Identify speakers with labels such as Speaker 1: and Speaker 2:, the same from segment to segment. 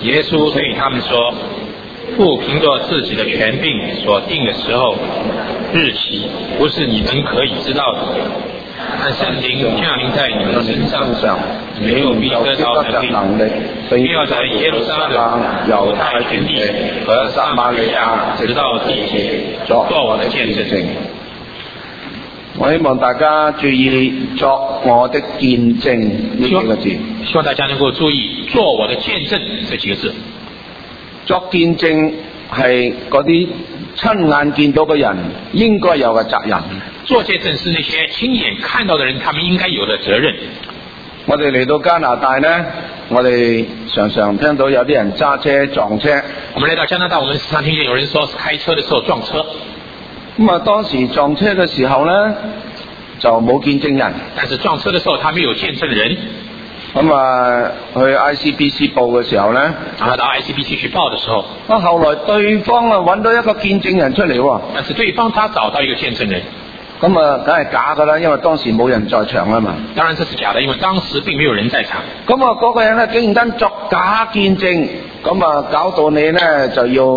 Speaker 1: 耶稣对他们说，父凭着自己的权柄所定的时候日期，不是你们可以知道的。但圣灵降临在你们身上，你们又必得到能力，必要在耶路撒冷、犹太全地和撒玛利亚直到地极作我的见证。
Speaker 2: 我希望大家注意作我的見證呢幾個字。
Speaker 1: 希望大家能夠注意做我的見證這幾個字。
Speaker 2: 作見證係嗰啲親眼見到嘅人應該有嘅責任。
Speaker 1: 做見證是那些親眼看到的人，他們應該有的責任。
Speaker 2: 我哋嚟到加拿大呢，我哋常常聽到有啲人揸車撞車。
Speaker 1: 我們來到加拿大，我們時常聽見有人說是開車的時候撞車。
Speaker 2: 咁啊，當時撞車嘅時候呢，就冇見證人。
Speaker 1: 但是撞車的時候，他沒有見證人。
Speaker 2: 咁啊，去 ICBC 報嘅時候呢，
Speaker 1: 到 ICBC 去報的時候，
Speaker 2: 後來對方啊揾到一個見證人出嚟喎。
Speaker 1: 但是對方他找到一個見證人。
Speaker 2: 咁啊，梗係假噶啦，因為當時冇人在場啊嘛。
Speaker 1: 當然這是假的，因為當時並沒有人在場。
Speaker 2: 咁啊，嗰個人呢，竟然作假見證，咁啊搞到你呢就要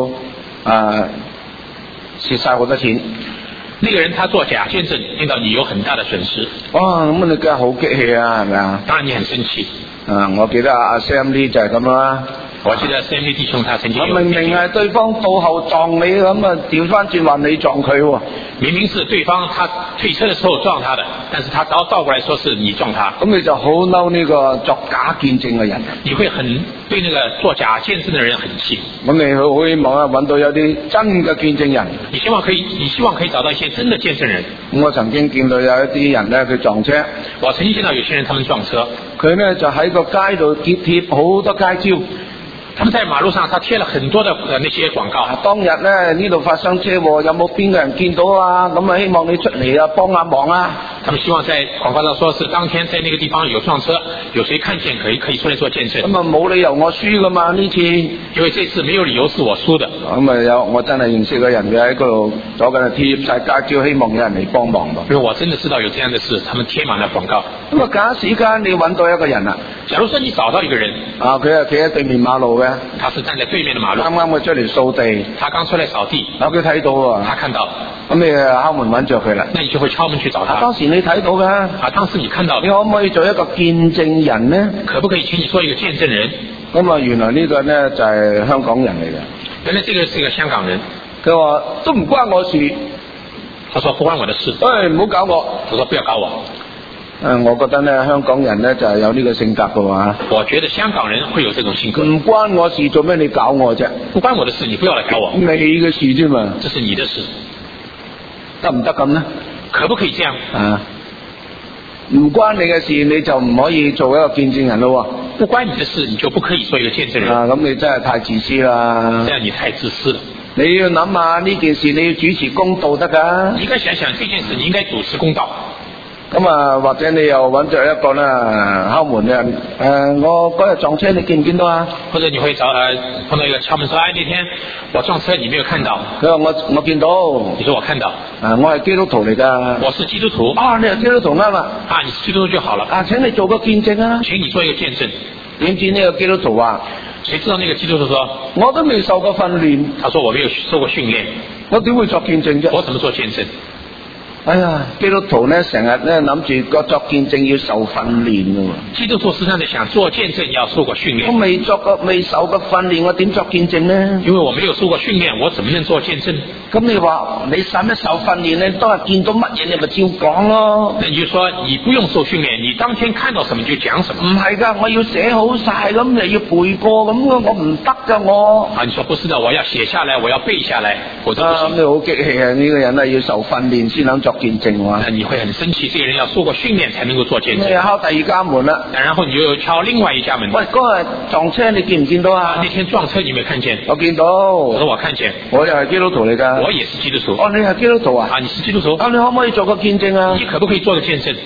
Speaker 2: 蝕晒好多錢。
Speaker 1: 那個人他做假見證，令到你有很大的損失。
Speaker 2: 哇，咁你梗係好激氣啊，係咪啊？
Speaker 1: 當然你很生氣。
Speaker 2: 我記得阿 Sam Lee 就係咁啦。
Speaker 1: 我記得 Sam Lee 弟兄他曾經有。
Speaker 2: 明明係對方倒後撞你，咁啊調翻轉話你撞佢喎。
Speaker 1: 明明是對方他退車的時候撞他的，但是他倒過來說是你撞他。
Speaker 2: 咁你就好嬲呢個作假見證嘅人。
Speaker 1: 你會很對那個做假見證的人很氣。
Speaker 2: 咁你好希望揾到有啲真嘅見證人。
Speaker 1: 你希望可以找到一些真的見證人。
Speaker 2: 我曾經見到有一啲人呢，佢撞車。
Speaker 1: 我曾經見到有些人他們撞車，
Speaker 2: 佢呢就喺個街度貼好多街招。
Speaker 1: 他們在馬路上，他貼了很多的那些廣告。
Speaker 2: 當日呢度發生車禍，有冇邊個人見到啊？咁啊希望你出嚟啊幫下忙啊！
Speaker 1: 他們希望在廣告上說是當天在那個地方有撞車，有誰看見可以出來做見證。
Speaker 2: 咁啊冇理由我輸噶嘛呢次，
Speaker 1: 因為這次沒有理由是我輸的。
Speaker 2: 咁啊我真係認識個人，佢喺嗰度左緊貼晒街招，希望有人嚟幫忙噃。
Speaker 1: 因為我真的知道有這樣的事，他們貼滿了廣告。
Speaker 2: 咁啊假時間你揾到一個人啦，
Speaker 1: 假如說你找到一個人，
Speaker 2: 佢係企喺對面馬路嘅。
Speaker 1: 他是站在對面的馬路，
Speaker 2: 啱啱佢出嚟掃地，
Speaker 1: 他剛出來掃地，
Speaker 2: 佢睇到啊，
Speaker 1: 他看到，
Speaker 2: 咁你敲門揾着佢啦，
Speaker 1: 那你就會敲門去找他。
Speaker 2: 當時你睇到噶，
Speaker 1: 當時你看到，
Speaker 2: 你可唔可以做一個見證人呢？
Speaker 1: 可不可以請你做一個見證人？
Speaker 2: 咁啊，原來呢個呢就係香港人嚟嘅。
Speaker 1: 原來這個是一個香港人，
Speaker 2: 佢話都唔關我事，
Speaker 1: 他說不關我的事，
Speaker 2: 唔好搞我，
Speaker 1: 他說不要搞我。
Speaker 2: 我覺得呢香港人呢就係有呢個性格嘅話，
Speaker 1: 我覺得香港人會有這種性格。
Speaker 2: 唔關我事，做咩你搞我啫？
Speaker 1: 不關我的事，你不要來搞我。
Speaker 2: 你嘅事啫嘛，
Speaker 1: 這是你的事，
Speaker 2: 得唔得咁呢？
Speaker 1: 可不可以這樣？
Speaker 2: 唔關你嘅事，你就唔可以做一個見證人咯。
Speaker 1: 不關你的事，你就不可以做一個見證人。
Speaker 2: 咁你真係太自私啦！
Speaker 1: 這樣你太自私了。
Speaker 2: 你要諗下呢件事，你要主持公道得噶。
Speaker 1: 你應該想想這件事，你應該主持公道。
Speaker 2: 咁啊，或者你又揾着一個啦，敲門嘅人，我嗰日撞車，你見唔見到啊？
Speaker 1: 或者你會碰到一個敲門說，那天我撞車，你沒有看到？
Speaker 2: 佢話我見到。
Speaker 1: 你說我看到。
Speaker 2: 我係基督徒嚟㗎。
Speaker 1: 我是基督徒。
Speaker 2: 你係基督徒啱啦。
Speaker 1: 你是基督徒就好了。
Speaker 2: 請你做個見證啊。
Speaker 1: 請你做一個見證。
Speaker 2: 點知呢個基督徒話？
Speaker 1: 誰知道那個基督徒說？
Speaker 2: 我都未受過訓練。
Speaker 1: 他說我沒有受過訓練。
Speaker 2: 我點會作見證啫？
Speaker 1: 我怎麼做見證？
Speaker 2: 基督徒呢成日呢諗住個作見證要受訓練㗎喎。
Speaker 1: 基督徒時常地想做見證要受過訓練。
Speaker 2: 我未受過訓練，我點作見證呢？
Speaker 1: 因為我沒有受過訓練，我怎麼能做見證？
Speaker 2: 咁你話你使乜受訓練呢？當日見到乜嘢你咪照講咯。
Speaker 1: 那你就說你不用受訓練，你當天看到什麼就講什麼。
Speaker 2: 唔係㗎，我要寫好晒咁，你要背過咁，我唔得㗎我。
Speaker 1: 你說不是的，我要寫下來，我要背下來，否則不行。
Speaker 2: 你好激氣啊！呢個人要受訓練先能作見證喎。
Speaker 1: 你會很生氣，這個人要受過訓練才能夠做見證。
Speaker 2: 你又敲第二家門啦，
Speaker 1: 然後你又敲另外一家門。
Speaker 2: 喂，嗰日撞車你見唔見到啊？
Speaker 1: 那天撞車你有沒有看見？
Speaker 2: 我見到。
Speaker 1: 我說我看見。
Speaker 2: 我又係基督徒嚟㗎。
Speaker 1: 我也是基督徒。
Speaker 2: 你係基督徒啊？
Speaker 1: 你是基督徒。
Speaker 2: 你可唔可以做個見證啊？
Speaker 1: 你可不可以做個見證？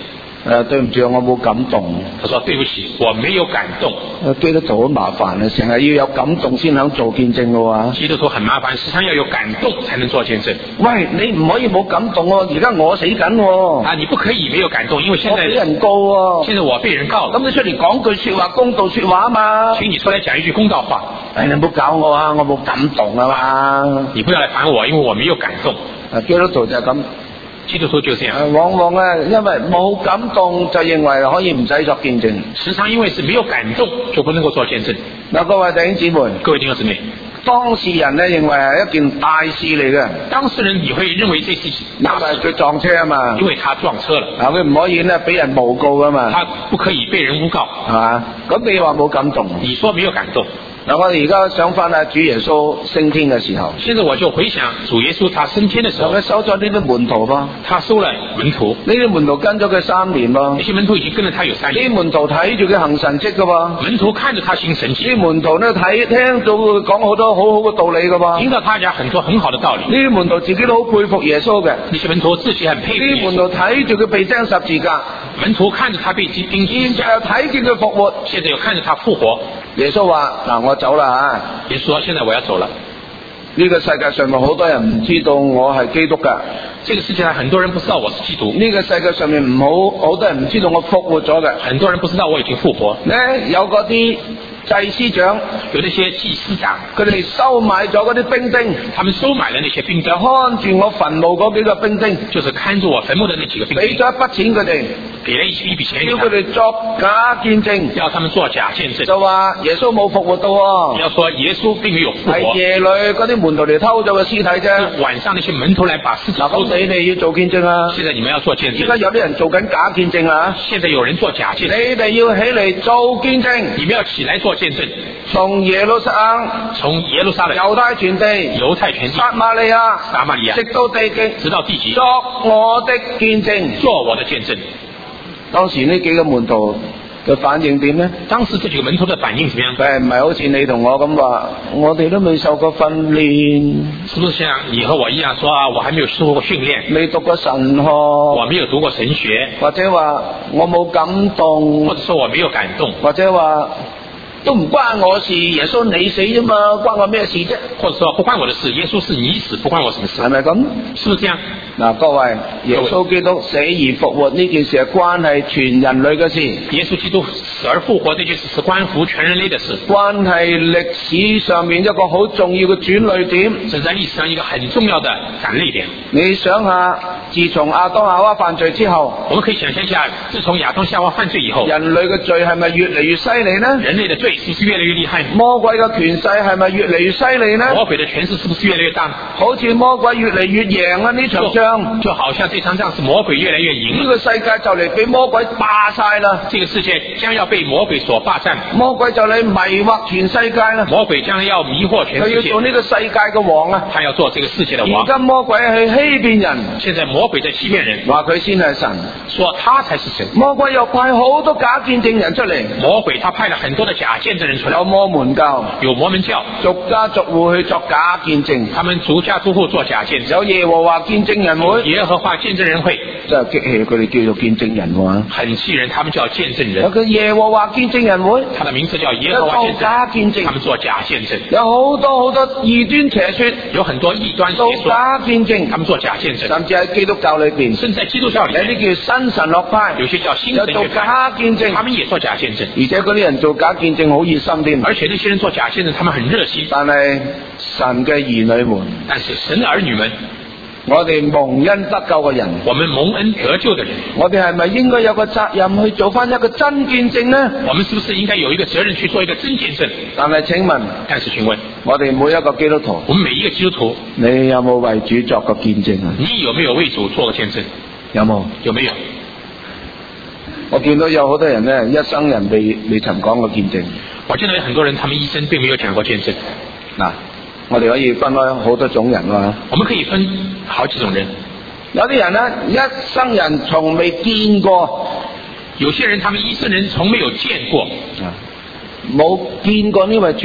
Speaker 2: 對唔住，我冇感動。
Speaker 1: 他說對不起，我沒有感動。
Speaker 2: 基督徒好麻煩啊，成日要有感動先肯做見證嘅喎。
Speaker 1: 基督徒很麻煩，時常要有感動才能做見證。
Speaker 2: 喂，你唔可以冇感動喎，而家我死緊喎。
Speaker 1: 啊，你不可以沒有感動，因為現在
Speaker 2: 我俾人告喎。
Speaker 1: 現在我被人告了。
Speaker 2: 咁你出嚟講句說話，公道說話啊嘛。
Speaker 1: 請你出來講一句公道話。
Speaker 2: 你唔好搞我啊，我冇感動啊嘛。
Speaker 1: 你不要來煩我，因為我沒有感動。
Speaker 2: 基督徒就係咁。
Speaker 1: 基督徒就這樣，
Speaker 2: 往往因為冇感動就認為可以唔使作見證。
Speaker 1: 時常因為是沒有感動就不能夠做見證。
Speaker 2: 嗱，各位弟兄姊妹，
Speaker 1: 各位弟兄姊妹，
Speaker 2: 當事人認為係一件大事嚟嘅。
Speaker 1: 當事人你會認為這是大事，
Speaker 2: 因為佢撞車啊嘛。
Speaker 1: 因為他撞車了。
Speaker 2: 佢唔可以俾人誣告噶嘛。
Speaker 1: 他不可以被人誣告，
Speaker 2: 係嘛？咁你話冇感動？
Speaker 1: 你說沒有感動。
Speaker 2: 嗱，我哋而家想翻主耶穌升天嘅時候，
Speaker 1: 現在我就回想主耶穌他升天的時候，
Speaker 2: 佢收咗呢啲門徒噃，
Speaker 1: 他收了門徒，
Speaker 2: 呢啲門徒跟咗佢3年噃，
Speaker 1: 這些門徒已經跟了他有3年，
Speaker 2: 呢啲門徒睇住佢行神蹟噶噃，
Speaker 1: 門徒看着他行神蹟，
Speaker 2: 呢啲門徒咧聽到佢講好多好好嘅道理噶噃，
Speaker 1: 聽到他講很多很好的道理，
Speaker 2: 呢啲門徒自己都好佩服耶穌嘅，
Speaker 1: 那些門徒自己很佩服耶穌，
Speaker 2: 呢啲門徒睇住佢被釘十字架，
Speaker 1: 門徒看着他被釘十字架，
Speaker 2: 又睇見佢復活，
Speaker 1: 現在又看着他復活。
Speaker 2: 耶穌話：嗱，我走啦
Speaker 1: 耶穌說：現在我要走了。
Speaker 2: 呢個世界上面好多人唔知道我係基督㗎。
Speaker 1: 這個世界上很多人不知道我是基督。
Speaker 2: 呢個世界上面好多人唔知道我復活咗嘅。
Speaker 1: 很多人不知道我已經復活。
Speaker 2: 有嗰啲祭司長，
Speaker 1: 有那些祭司長，
Speaker 2: 佢哋收買咗嗰啲兵丁，
Speaker 1: 他們收買了那些兵丁，
Speaker 2: 就看住我墳墓嗰幾個兵丁，
Speaker 1: 就是看住我墳墓的那幾個兵丁，
Speaker 2: 俾咗一筆錢佢哋，
Speaker 1: 給了一筆錢，
Speaker 2: 叫佢哋作假見證，
Speaker 1: 要他們做假見證，
Speaker 2: 就話耶穌冇復活到喎，
Speaker 1: 要說耶穌並沒有復活，
Speaker 2: 係夜裏嗰啲門徒嚟偷咗個屍體啫，
Speaker 1: 晚上那些門徒來把屍體偷走。
Speaker 2: 你哋要做見證啊！
Speaker 1: 現在你們要做見證。
Speaker 2: 而家有啲人做緊假見證啊！
Speaker 1: 現在有人做假見證，
Speaker 2: 你哋要起嚟做見證，
Speaker 1: 你們要起來做見證。
Speaker 2: 從耶路撒冷，猶太全地，撒瑪利亞，直到地極，作我的見證，
Speaker 1: 做我的見證。
Speaker 2: 當時呢幾個門徒嘅反應點呢？
Speaker 1: 當時這幾個門徒的反應怎麼樣？
Speaker 2: 唔係好似你同我咁話，我哋都未受過訓練，
Speaker 1: 是不是像你和我一樣說啊？我還沒有受過訓練，
Speaker 2: 未讀過神學，
Speaker 1: 我沒有讀過神學，
Speaker 2: 或者話我冇感動，
Speaker 1: 或者說我沒有感動，
Speaker 2: 或者話都唔關我事，耶穌你死啫嘛，關我咩事啫？
Speaker 1: 或者說不關我的事，耶穌是你死，不關我什麼事，
Speaker 2: 係咪咁？
Speaker 1: 是不是這樣？
Speaker 2: 嗱，各位，耶穌基督死而復活呢件事係關係全人類嘅事。
Speaker 1: 耶穌基督死而復活這件事是關乎全人類的事，
Speaker 2: 關係歷史上面一個好重要嘅轉捩點，
Speaker 1: 這在歷史上一個很重要的轉捩點。
Speaker 2: 你想下，自從亞當夏娃犯罪之後，
Speaker 1: 我們可以想象一下，自從亞當夏娃犯罪以後，
Speaker 2: 人類嘅罪係咪越嚟越犀利呢？
Speaker 1: 人類的罪是不是越來越厲害？
Speaker 2: 魔鬼嘅權勢係咪越嚟越犀利呢？
Speaker 1: 魔鬼的權勢是不是越來越大？
Speaker 2: 好似魔鬼越嚟越贏啊！呢場仗
Speaker 1: 就好像這場仗是魔鬼越來越贏，
Speaker 2: 呢個世界就嚟俾魔鬼霸晒啦！
Speaker 1: 這個世界將要被魔鬼所霸佔，
Speaker 2: 魔鬼就嚟迷惑全世界啦！
Speaker 1: 魔鬼將來要迷惑全世界，
Speaker 2: 佢要做呢個世界嘅王啊！
Speaker 1: 他要做這個世界的王。
Speaker 2: 而家魔鬼去欺騙人，
Speaker 1: 現在魔鬼在欺騙人，
Speaker 2: 話佢先係神，
Speaker 1: 說他才是神。
Speaker 2: 魔鬼又派好多假見證人出嚟，
Speaker 1: 魔鬼他派了很多的假見證人出來，
Speaker 2: 有摩門教，
Speaker 1: 有摩門教，
Speaker 2: 逐家逐戶去作假見證，
Speaker 1: 他們逐家逐戶做假見證，
Speaker 2: 有耶和華見證人會，
Speaker 1: 耶和華見證人會，
Speaker 2: 真係激氣，佢哋叫做見證人喎，
Speaker 1: 很氣人，他們叫見證人。
Speaker 2: 有個耶和華見證人會，
Speaker 1: 他的名字叫耶和華見證人，
Speaker 2: 假見證，
Speaker 1: 他們做假見證，
Speaker 2: 有好多異端邪說，
Speaker 1: 有很多異端邪說，
Speaker 2: 假見證，
Speaker 1: 他們做假見證，
Speaker 2: 甚至喺基督教裏邊，
Speaker 1: 甚至在基督教裏面，
Speaker 2: 有啲叫新神學派，
Speaker 1: 有些叫新神學派，
Speaker 2: 有做假見證，
Speaker 1: 他們也做假見證，
Speaker 2: 而且嗰啲人做假見證好熱心添，
Speaker 1: 而且那些人做假見證，他們很熱心。
Speaker 2: 但係神嘅兒女們，
Speaker 1: 但是神的兒女們，
Speaker 2: 我哋蒙恩得救嘅人，
Speaker 1: 我們蒙恩得救的人，
Speaker 2: 我哋係咪應該有個責任去做翻一個真見證呢？
Speaker 1: 我們是不是應該有一個責任去做一個真見證？
Speaker 2: 但係請問，我哋每一個基督徒，
Speaker 1: 我們每一個基督徒，
Speaker 2: 你有冇為主作個見證啊？
Speaker 1: 你有沒有為主做個見證？
Speaker 2: 有冇？
Speaker 1: 有沒有？
Speaker 2: 我見到有好多人呢，一生人未曾講過見證。
Speaker 1: 我見到有很多人，他們一生並沒有講過見證。
Speaker 2: 嗱，我哋可以分開好多種人喎。
Speaker 1: 我們可以分好幾種人。有啲人呢，
Speaker 2: 一生人從未見過；
Speaker 1: 有些人，他們一生人從沒有見過，
Speaker 2: 冇見過呢位主，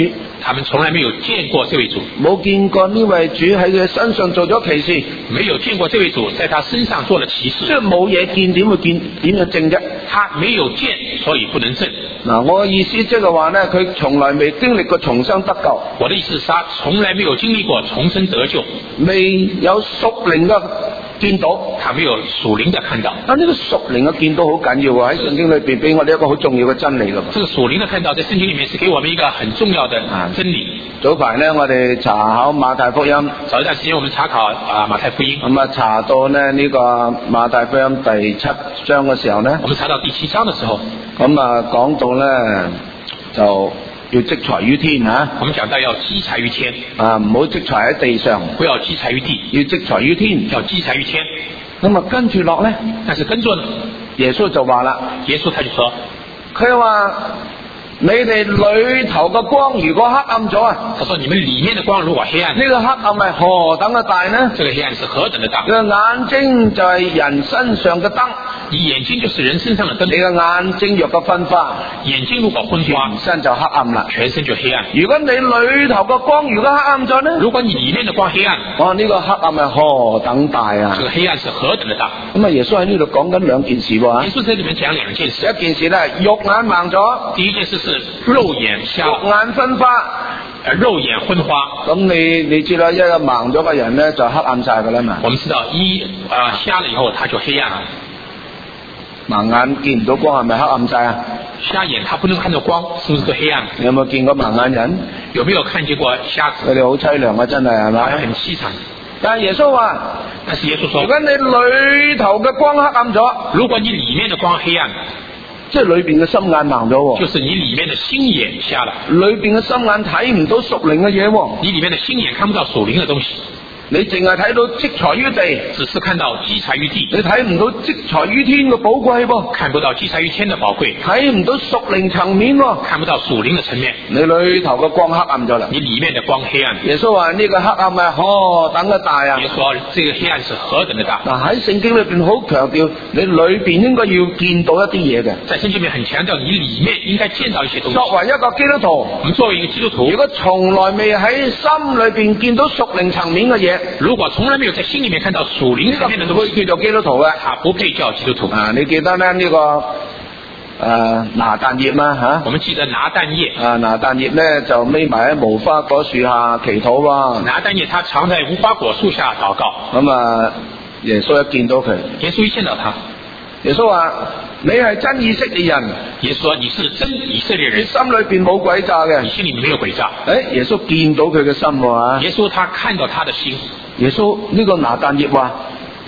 Speaker 1: 他們從來沒有見過這位主，
Speaker 2: 冇見過呢位主喺佢身上做咗奇事，
Speaker 1: 沒有見過這位主在他身上做了奇事。
Speaker 2: 即係冇嘢見，點會見？點樣證啫？
Speaker 1: 他沒有見，所以不能證。
Speaker 2: 嗱，我嘅意思即係話咧，佢從來未經歷過重生得救。
Speaker 1: 我的意思是他從來沒有經歷過重生得救，
Speaker 2: 未有屬靈嘅見到，
Speaker 1: 他沒有屬靈的看到。
Speaker 2: 呢個屬靈嘅見到好緊要喎，喺聖經裏邊俾我哋一個好重要嘅真理噶。
Speaker 1: 這個屬靈的看到在聖經裏面是給我們一個很重要的真理。
Speaker 2: 早排呢，我哋查考馬太福音，
Speaker 1: 早一段時間我們查考馬太福音，
Speaker 2: 咁啊查到呢個馬太福音第7章嘅時候呢，
Speaker 1: 我們查到第7章嘅時候，
Speaker 2: 咁啊講到呢就要積財於天啊！
Speaker 1: 我們講到要積財於天
Speaker 2: 啊，唔好積財喺地上，
Speaker 1: 不要積財於地，
Speaker 2: 要積財於天，
Speaker 1: 要積財於天。
Speaker 2: 咁啊跟住落呢，
Speaker 1: 但是跟住呢，
Speaker 2: 耶穌就話啦，
Speaker 1: 耶穌他就說，
Speaker 2: 佢話你哋裏頭嘅光如果黑暗咗啊，
Speaker 1: 他說你們裏面的光如果黑暗，
Speaker 2: 呢個黑暗係何等嘅大呢？
Speaker 1: 這個黑暗是何等的大？
Speaker 2: 你嘅眼睛就係人身上嘅燈，
Speaker 1: 你眼睛就是人身上的燈。
Speaker 2: 你嘅眼睛若果昏花，
Speaker 1: 眼睛如果昏花，
Speaker 2: 全身就黑暗啦，
Speaker 1: 全身就黑暗。
Speaker 2: 如果你裏頭嘅光如果黑暗咗呢？
Speaker 1: 如果你裏面的光黑暗，
Speaker 2: 呢個黑暗係何等大啊！
Speaker 1: 這個黑暗是何等的大？
Speaker 2: 咁啊，耶穌喺呢度講緊兩件事喎。
Speaker 1: 耶穌在裏面講兩件事。
Speaker 2: 一件事咧，肉眼盲咗；
Speaker 1: 第一件事是肉眼瞎，
Speaker 2: 肉眼昏花，
Speaker 1: 肉眼昏花。
Speaker 2: 咁你知啦，一個盲咗嘅人咧就黑暗晒噶啦嘛。
Speaker 1: 我們知道瞎了以後，他就黑暗了。
Speaker 2: 盲眼見唔到光係咪黑暗晒啊？
Speaker 1: 瞎眼他不能看到光，是不是都黑暗？
Speaker 2: 你有冇見過盲眼人？
Speaker 1: 有沒有看見過瞎子？
Speaker 2: 佢哋好淒涼啊，真係係咪？
Speaker 1: 很淒慘。
Speaker 2: 但係耶穌話，
Speaker 1: 但是耶穌說，
Speaker 2: 如果你裏頭嘅光黑暗咗，
Speaker 1: 如果你裏面的光黑暗，
Speaker 2: 即係裏邊嘅心眼盲咗，
Speaker 1: 就是你裏面的心眼瞎了，
Speaker 2: 裏邊嘅心眼睇唔到屬靈嘅嘢，
Speaker 1: 你裏面的心眼看不到屬靈的東西。
Speaker 2: 你淨係睇到積財於地，
Speaker 1: 只是看到積財於地，
Speaker 2: 你睇唔到積財於天嘅寶貴噃，
Speaker 1: 看不到積財於天的寶貴，
Speaker 2: 睇唔到屬靈層面喎，
Speaker 1: 看不到屬靈的層面。
Speaker 2: 你裏頭嘅光黑暗咗啦，
Speaker 1: 你裏面的光黑暗。
Speaker 2: 耶穌話呢個黑暗係何等嘅大啊！
Speaker 1: 耶穌說這個黑暗是何等的大。
Speaker 2: 嗱，喺聖經裏邊好強調，你裏邊應該要見到一啲嘢嘅。
Speaker 1: 在聖經裏面很強調，你裏面應該見到一些東西。
Speaker 2: 作為一個基督徒，
Speaker 1: 我們作為一個基督徒，
Speaker 2: 如果從來未喺心裏邊見到屬靈層面嘅嘢，
Speaker 1: 如果從來沒有在心裏面看到屬靈層面的東西，
Speaker 2: 叫做基督徒嘅，
Speaker 1: 他不配叫基督徒。
Speaker 2: 啊，你記得咧呢個拿但業嘛吓？
Speaker 1: 我們記得拿但業。
Speaker 2: 拿但業咧就匿埋喺無花果樹下祈禱喎。
Speaker 1: 拿但業他藏在無花果樹下禱告。
Speaker 2: 咁啊，耶穌一見到佢，
Speaker 1: 耶穌一見到他，
Speaker 2: 耶穌話：你係真以色列人。
Speaker 1: 耶穌說：你是真以色列人。
Speaker 2: 你心裏邊冇詭詐嘅。
Speaker 1: 你心裏面沒有詭詐。
Speaker 2: 耶穌見到佢嘅心喎。
Speaker 1: 耶穌他看到他的心。
Speaker 2: 耶穌呢個拿但業話：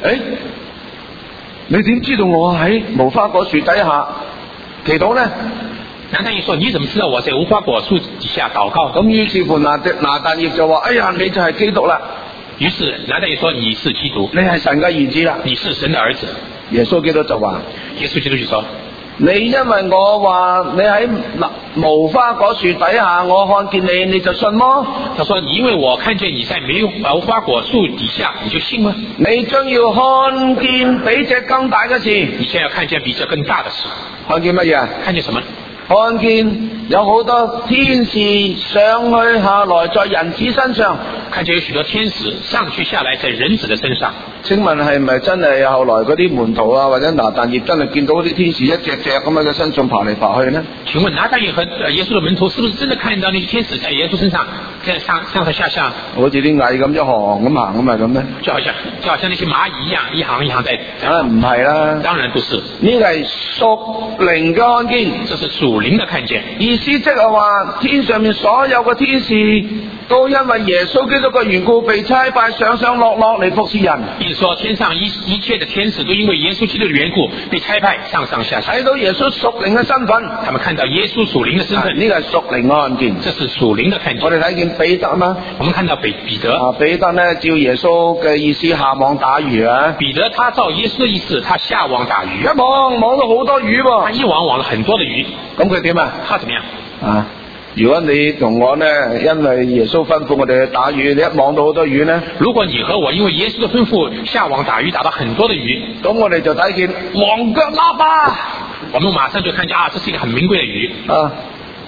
Speaker 2: 你點知道我喺無花果樹底下祈禱呢？
Speaker 1: 拿但業說：你怎麼知道我在無花果樹底下禱告？
Speaker 2: 咁於是乎拿但業就話：哎呀，你就係基督啦！
Speaker 1: 於是拿但業說：你是基督，
Speaker 2: 你係神嘅兒子啦！
Speaker 1: 你是神的兒子。
Speaker 2: 耶穌基督就話：
Speaker 1: 耶穌基督就說：
Speaker 2: 你因為我話你喺無花果樹底下，我看見你，你就信麼？
Speaker 1: 他說：因為我看見你在無花果樹底下，你就信嗎？
Speaker 2: 你將要看見比這更大嘅事。
Speaker 1: 你現在要看見比這更大的事。
Speaker 2: 看見乜嘢？
Speaker 1: 看見什麼？
Speaker 2: 看見有好多天使上去下來在人子身上，
Speaker 1: 看見有許多天使上去下來在人子的身上。
Speaker 2: 請問係咪真係後來嗰啲門徒啊或者拿但業真係見到啲天使一隻隻咁喺佢身上爬嚟爬去呢？
Speaker 1: 請問拿但業和耶穌的門徒是不是真的看到那些天使在耶穌身上在上上下？
Speaker 2: 好似啲蟻咁一行咁行咁係咁呢？就好
Speaker 1: 像那些螞蟻一樣，一行一行在。
Speaker 2: 唔係啦，
Speaker 1: 當然不是。
Speaker 2: 呢個係屬靈嘅看見，
Speaker 1: 這是屬靈的看見。
Speaker 2: 意思即係話天上面所有嘅天使都因為耶穌基督嘅緣故被差派上上落落嚟服侍人。意思說
Speaker 1: 天上一切的天使都因為耶穌基督的緣故被差派上上下下。
Speaker 2: 睇到耶穌屬靈嘅身份，
Speaker 1: 他們看到耶穌屬靈的身份。
Speaker 2: 呢個係屬靈嘅看見，
Speaker 1: 這是屬靈的看見。
Speaker 2: 我哋睇見彼得嘛，
Speaker 1: 我們看到彼得。
Speaker 2: 彼得呢照耶穌嘅意思下網打魚啊。
Speaker 1: 彼得他照耶穌的意思，他下網打魚。
Speaker 2: 一網到好多魚喎。
Speaker 1: 他一網了很多的魚。
Speaker 2: 咁佢點啊？
Speaker 1: 他怎麼樣？
Speaker 2: 如果你同我呢，因為耶穌吩咐我哋去打魚，你一網到好多魚呢？如果你和我因為耶穌的吩咐下網打魚，打到很多的魚，咁我哋就睇見黃腳喇叭，
Speaker 1: 我們馬上就看見這是一個很名貴的魚。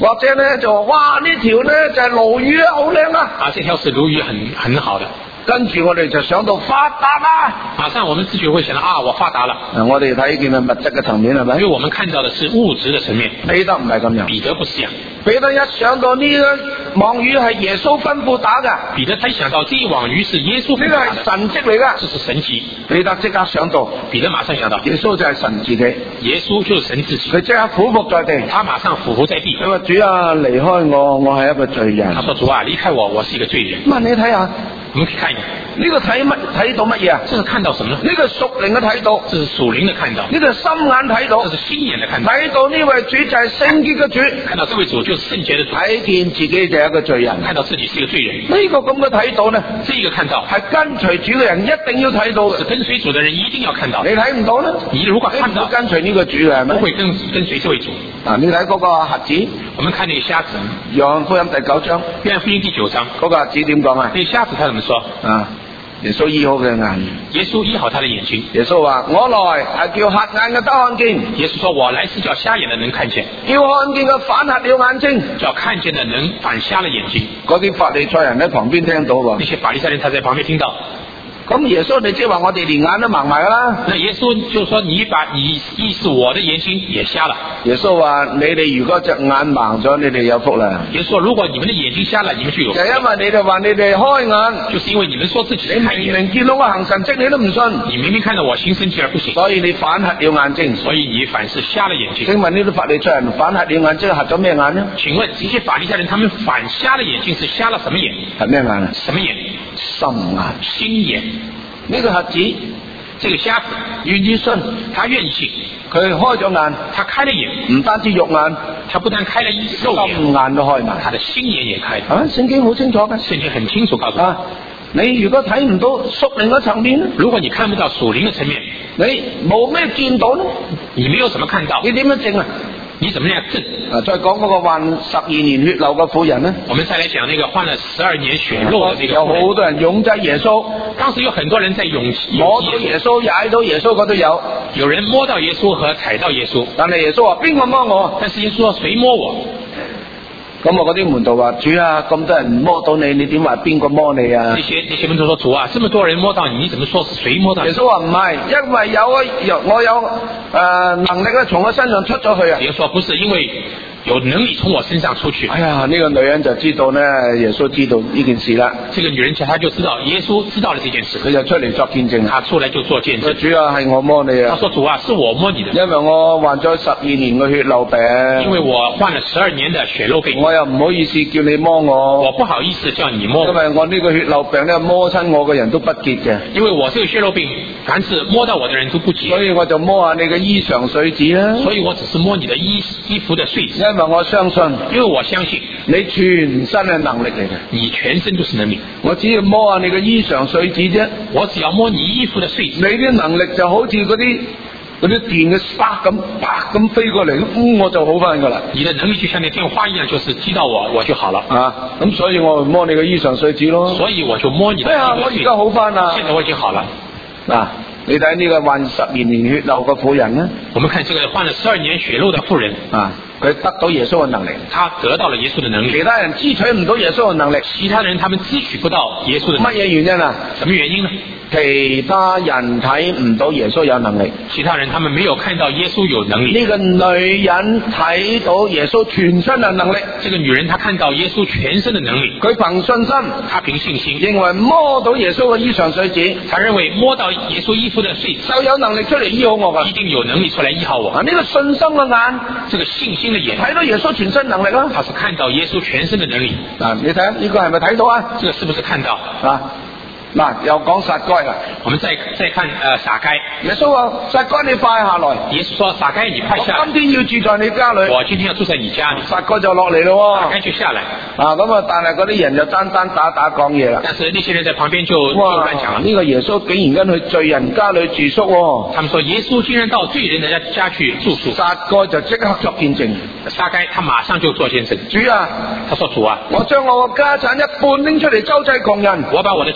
Speaker 2: 或者呢就話哇呢條呢就係鱸魚啊，好靚啊！
Speaker 1: 啊，这条是鲈鱼，很好的。
Speaker 2: 跟住我哋就想到發達啦，
Speaker 1: 馬上我們自覺會想到啊，我發達了。
Speaker 2: 我哋睇見係物質嘅層面係咪？
Speaker 1: 因為我們看到的是物質的層面。
Speaker 2: 彼得唔係咁樣，
Speaker 1: 彼得不是這樣。
Speaker 2: 彼得一想到呢個網魚係耶穌吩咐打㗎，
Speaker 1: 彼得才想到這一網魚是耶穌吩咐
Speaker 2: 呢個係神蹟嚟㗎，
Speaker 1: 這是神蹟。
Speaker 2: 彼得即刻想到，
Speaker 1: 彼得馬上想到
Speaker 2: 耶穌就係神自己，
Speaker 1: 耶穌就是神自己。
Speaker 2: 佢即刻俯伏在地，
Speaker 1: 他馬上俯伏在地。
Speaker 2: 佢話主啊，離開我，我係一個罪人。
Speaker 1: 他說主啊，離開我，我是一個罪人。
Speaker 2: 咁你睇下，
Speaker 1: 我們可以看一眼
Speaker 2: 呢個睇到乜嘢啊？
Speaker 1: 這是看到什麼呢？
Speaker 2: 呢個屬靈嘅睇到，
Speaker 1: 這是屬靈的看到。
Speaker 2: 呢個心眼睇到，
Speaker 1: 這是心眼的看到。
Speaker 2: 睇到呢位主就係聖潔嘅主，
Speaker 1: 看到這位主就是聖潔的主，
Speaker 2: 睇見自己就係一個罪人，
Speaker 1: 看到自己是一個罪人。
Speaker 2: 呢個咁嘅睇到呢，
Speaker 1: 這個看到
Speaker 2: 係跟隨主嘅人一定要睇到嘅，
Speaker 1: 是跟隨主的人一定要看到。
Speaker 2: 你睇唔到呢？
Speaker 1: 你如果看到，
Speaker 2: 跟隨呢個主嘅係咪？
Speaker 1: 不會跟隨這位主。
Speaker 2: 嗱，你睇嗰個瞎子，
Speaker 1: 我們看那個瞎子，
Speaker 2: 約翰福音第9章，
Speaker 1: 約翰福音第9章，
Speaker 2: 嗰個瞎子點講啊？
Speaker 1: 那個瞎子他怎麼說？
Speaker 2: 啊，耶穌醫好佢嘅眼，
Speaker 1: 耶穌醫好他的眼睛。
Speaker 2: 耶穌話：我來係叫瞎眼嘅得看見。
Speaker 1: 耶穌說：我來是叫瞎眼的能看見，
Speaker 2: 叫看見嘅反瞎了眼睛，
Speaker 1: 叫看見的能反瞎了眼睛。
Speaker 2: 嗰啲法利賽人喺旁邊聽到喎，
Speaker 1: 那些法利賽人他在旁邊聽到。
Speaker 2: 咁耶穌你即係話我哋連眼都盲埋啦？
Speaker 1: 那耶穌就說你意思我的眼睛也瞎了。
Speaker 2: 耶穌話你哋如果隻眼盲咗，你哋有福啦。
Speaker 1: 耶穌說如果你們的眼睛瞎了，你們就有福。
Speaker 2: 就因為你哋話你哋開眼，
Speaker 1: 就是因為你們說自己
Speaker 2: 你明明見到我行神蹟，你都唔信。
Speaker 1: 你明明看到我行神蹟而不信，
Speaker 2: 所以你反瞎了眼睛。
Speaker 1: 所以你反是瞎了眼睛。
Speaker 2: 請問呢啲法利賽人反瞎了眼睛，瞎咗咩眼呢？
Speaker 1: 請問這些法利賽人，他們反瞎了眼睛是瞎了什麼眼？
Speaker 2: 係咩眼啊？
Speaker 1: 什麼眼？
Speaker 2: 心眼。
Speaker 1: 心眼。
Speaker 2: 呢個瞎子，
Speaker 1: 這個瞎子
Speaker 2: 願意信，
Speaker 1: 他願意信，
Speaker 2: 佢開咗眼，
Speaker 1: 他開了眼，
Speaker 2: 唔單止肉眼，
Speaker 1: 他不但開了肉眼，
Speaker 2: 心眼都開埋，
Speaker 1: 他的心眼也開。
Speaker 2: 啊，聖經好清楚嘅，
Speaker 1: 聖經很清楚告訴
Speaker 2: 啊，你如果睇唔到屬靈嘅層面，
Speaker 1: 如果你看不到屬靈的層面，
Speaker 2: 你冇咩見到呢？
Speaker 1: 你沒有什麼看到，
Speaker 2: 你點樣證啊？
Speaker 1: 你怎麼樣證？
Speaker 2: 再講嗰個患12年血流嘅婦人呢？
Speaker 1: 我們再來講那個患了12年血漏的這個婦人。
Speaker 2: 有好多人擁擠耶穌，
Speaker 1: 當時有很多人在擁
Speaker 2: 摸到耶穌、踩到耶穌嗰都有。
Speaker 1: 有人摸到耶穌和踩到耶穌，
Speaker 2: 但係耶穌話邊個摸我？
Speaker 1: 但是耶穌說誰摸我？
Speaker 2: 咁我嗰啲門徒話：主啊，咁多人摸到你，你點話邊個摸你啊？
Speaker 1: 那些門徒說：主啊，這麼多人摸到你，你怎麼說是誰摸到你？
Speaker 2: 耶穌話唔係，因為我有能力咧，從我身上出咗去啊。
Speaker 1: 耶穌說不是，因為有能力從我身上出去。
Speaker 2: 哎呀，呢個女人就知道呢，耶穌知道呢件事啦。
Speaker 1: 這個女人她就知道耶穌知道了這件事，
Speaker 2: 佢就出嚟作見證。
Speaker 1: 她出來就做見證。
Speaker 2: 主啊，係我摸你啊。
Speaker 1: 她說：主啊，是我摸你的，
Speaker 2: 因為我患咗12年嘅血漏病。
Speaker 1: 因為我患了12年的血漏病。
Speaker 2: 我又唔好意思叫你摸我。
Speaker 1: 我不好意思叫你摸我。
Speaker 2: 因為我呢個血漏病咧，摸親我嘅人都不潔嘅。
Speaker 1: 因為我這個血漏病，凡是摸到我的人都不潔。
Speaker 2: 所以我就摸下你嘅衣裳碎子啦。
Speaker 1: 所以我只是摸你的衣服的碎子。
Speaker 2: 因為我相信。
Speaker 1: 因為我相信
Speaker 2: 你全身嘅能力嚟嘅，
Speaker 1: 你全身都是能力。
Speaker 2: 我只要摸下你嘅衣裳碎子啫，
Speaker 1: 我只要摸你衣服的碎子。
Speaker 2: 你啲能力就好似嗰啲電嘅 spark 咁，啪咁飛過嚟，我就好翻噶啦。
Speaker 1: 你的能力就像那電話一樣，就是擊到我就好了
Speaker 2: 啊。咁所以我摸你嘅衣裳碎子咯。
Speaker 1: 所以我就摸你的衣服碎子。
Speaker 2: 我而家好翻啦。
Speaker 1: 現在我已經好了。
Speaker 2: 嗱，你睇呢個患12年血漏嘅婦人呢？
Speaker 1: 我們看這個患了12年血漏的婦人
Speaker 2: 啊。佢得到耶穌嘅能力，
Speaker 1: 他得到了耶穌的能力。
Speaker 2: 其他人支取唔到耶穌嘅能力，
Speaker 1: 其他人他們支取不到耶穌的能力。
Speaker 2: 乜嘢原因啊？
Speaker 1: 什麼原因呢？
Speaker 2: 其他人睇唔到耶穌有能力，
Speaker 1: 其他人他們沒有看到耶穌有能力。
Speaker 2: 呢個女人睇到耶穌全身嘅能力，
Speaker 1: 這個女人她看到耶穌全身的能力，
Speaker 2: 佢憑信心，
Speaker 1: 她憑信心
Speaker 2: 認為摸到耶穌嘅衣裳碎子，
Speaker 1: 她認為摸到耶穌衣服的碎子
Speaker 2: 就有能力出嚟醫好我噶，
Speaker 1: 一定有能力出來醫好我。
Speaker 2: 呢個信心嘅眼，
Speaker 1: 這個信心的眼
Speaker 2: 睇到耶穌全身能力啦，
Speaker 1: 他是看到耶穌全身的能力。
Speaker 2: 嗱，你睇下呢個係咪睇到啊？
Speaker 1: 這個是不是看到
Speaker 2: 啊？嗱，又講撒該啦。
Speaker 1: 我們再看撒該。
Speaker 2: 耶穌話：撒該你快下來。
Speaker 1: 耶穌說：撒該你快下來。
Speaker 2: 我今天要住在你家裏。
Speaker 1: 我今天要住在你家裏。
Speaker 2: 撒該就落嚟咯。
Speaker 1: 撒該就下來。
Speaker 2: 啊，咁啊，但係嗰啲人就單單打講嘢啦。
Speaker 1: 但是那些人在旁邊就亂講了。
Speaker 2: 呢個耶穌竟然跟去罪人家裏住宿喎。
Speaker 1: 他們說耶穌竟然到罪人的家去住宿。
Speaker 2: 撒該就即刻作見證。
Speaker 1: 撒該他馬上就做見證。
Speaker 2: 主啊，
Speaker 1: 他說主啊，
Speaker 2: 我將我嘅家產一半拎出嚟周濟窮人。
Speaker 1: 我把我的家產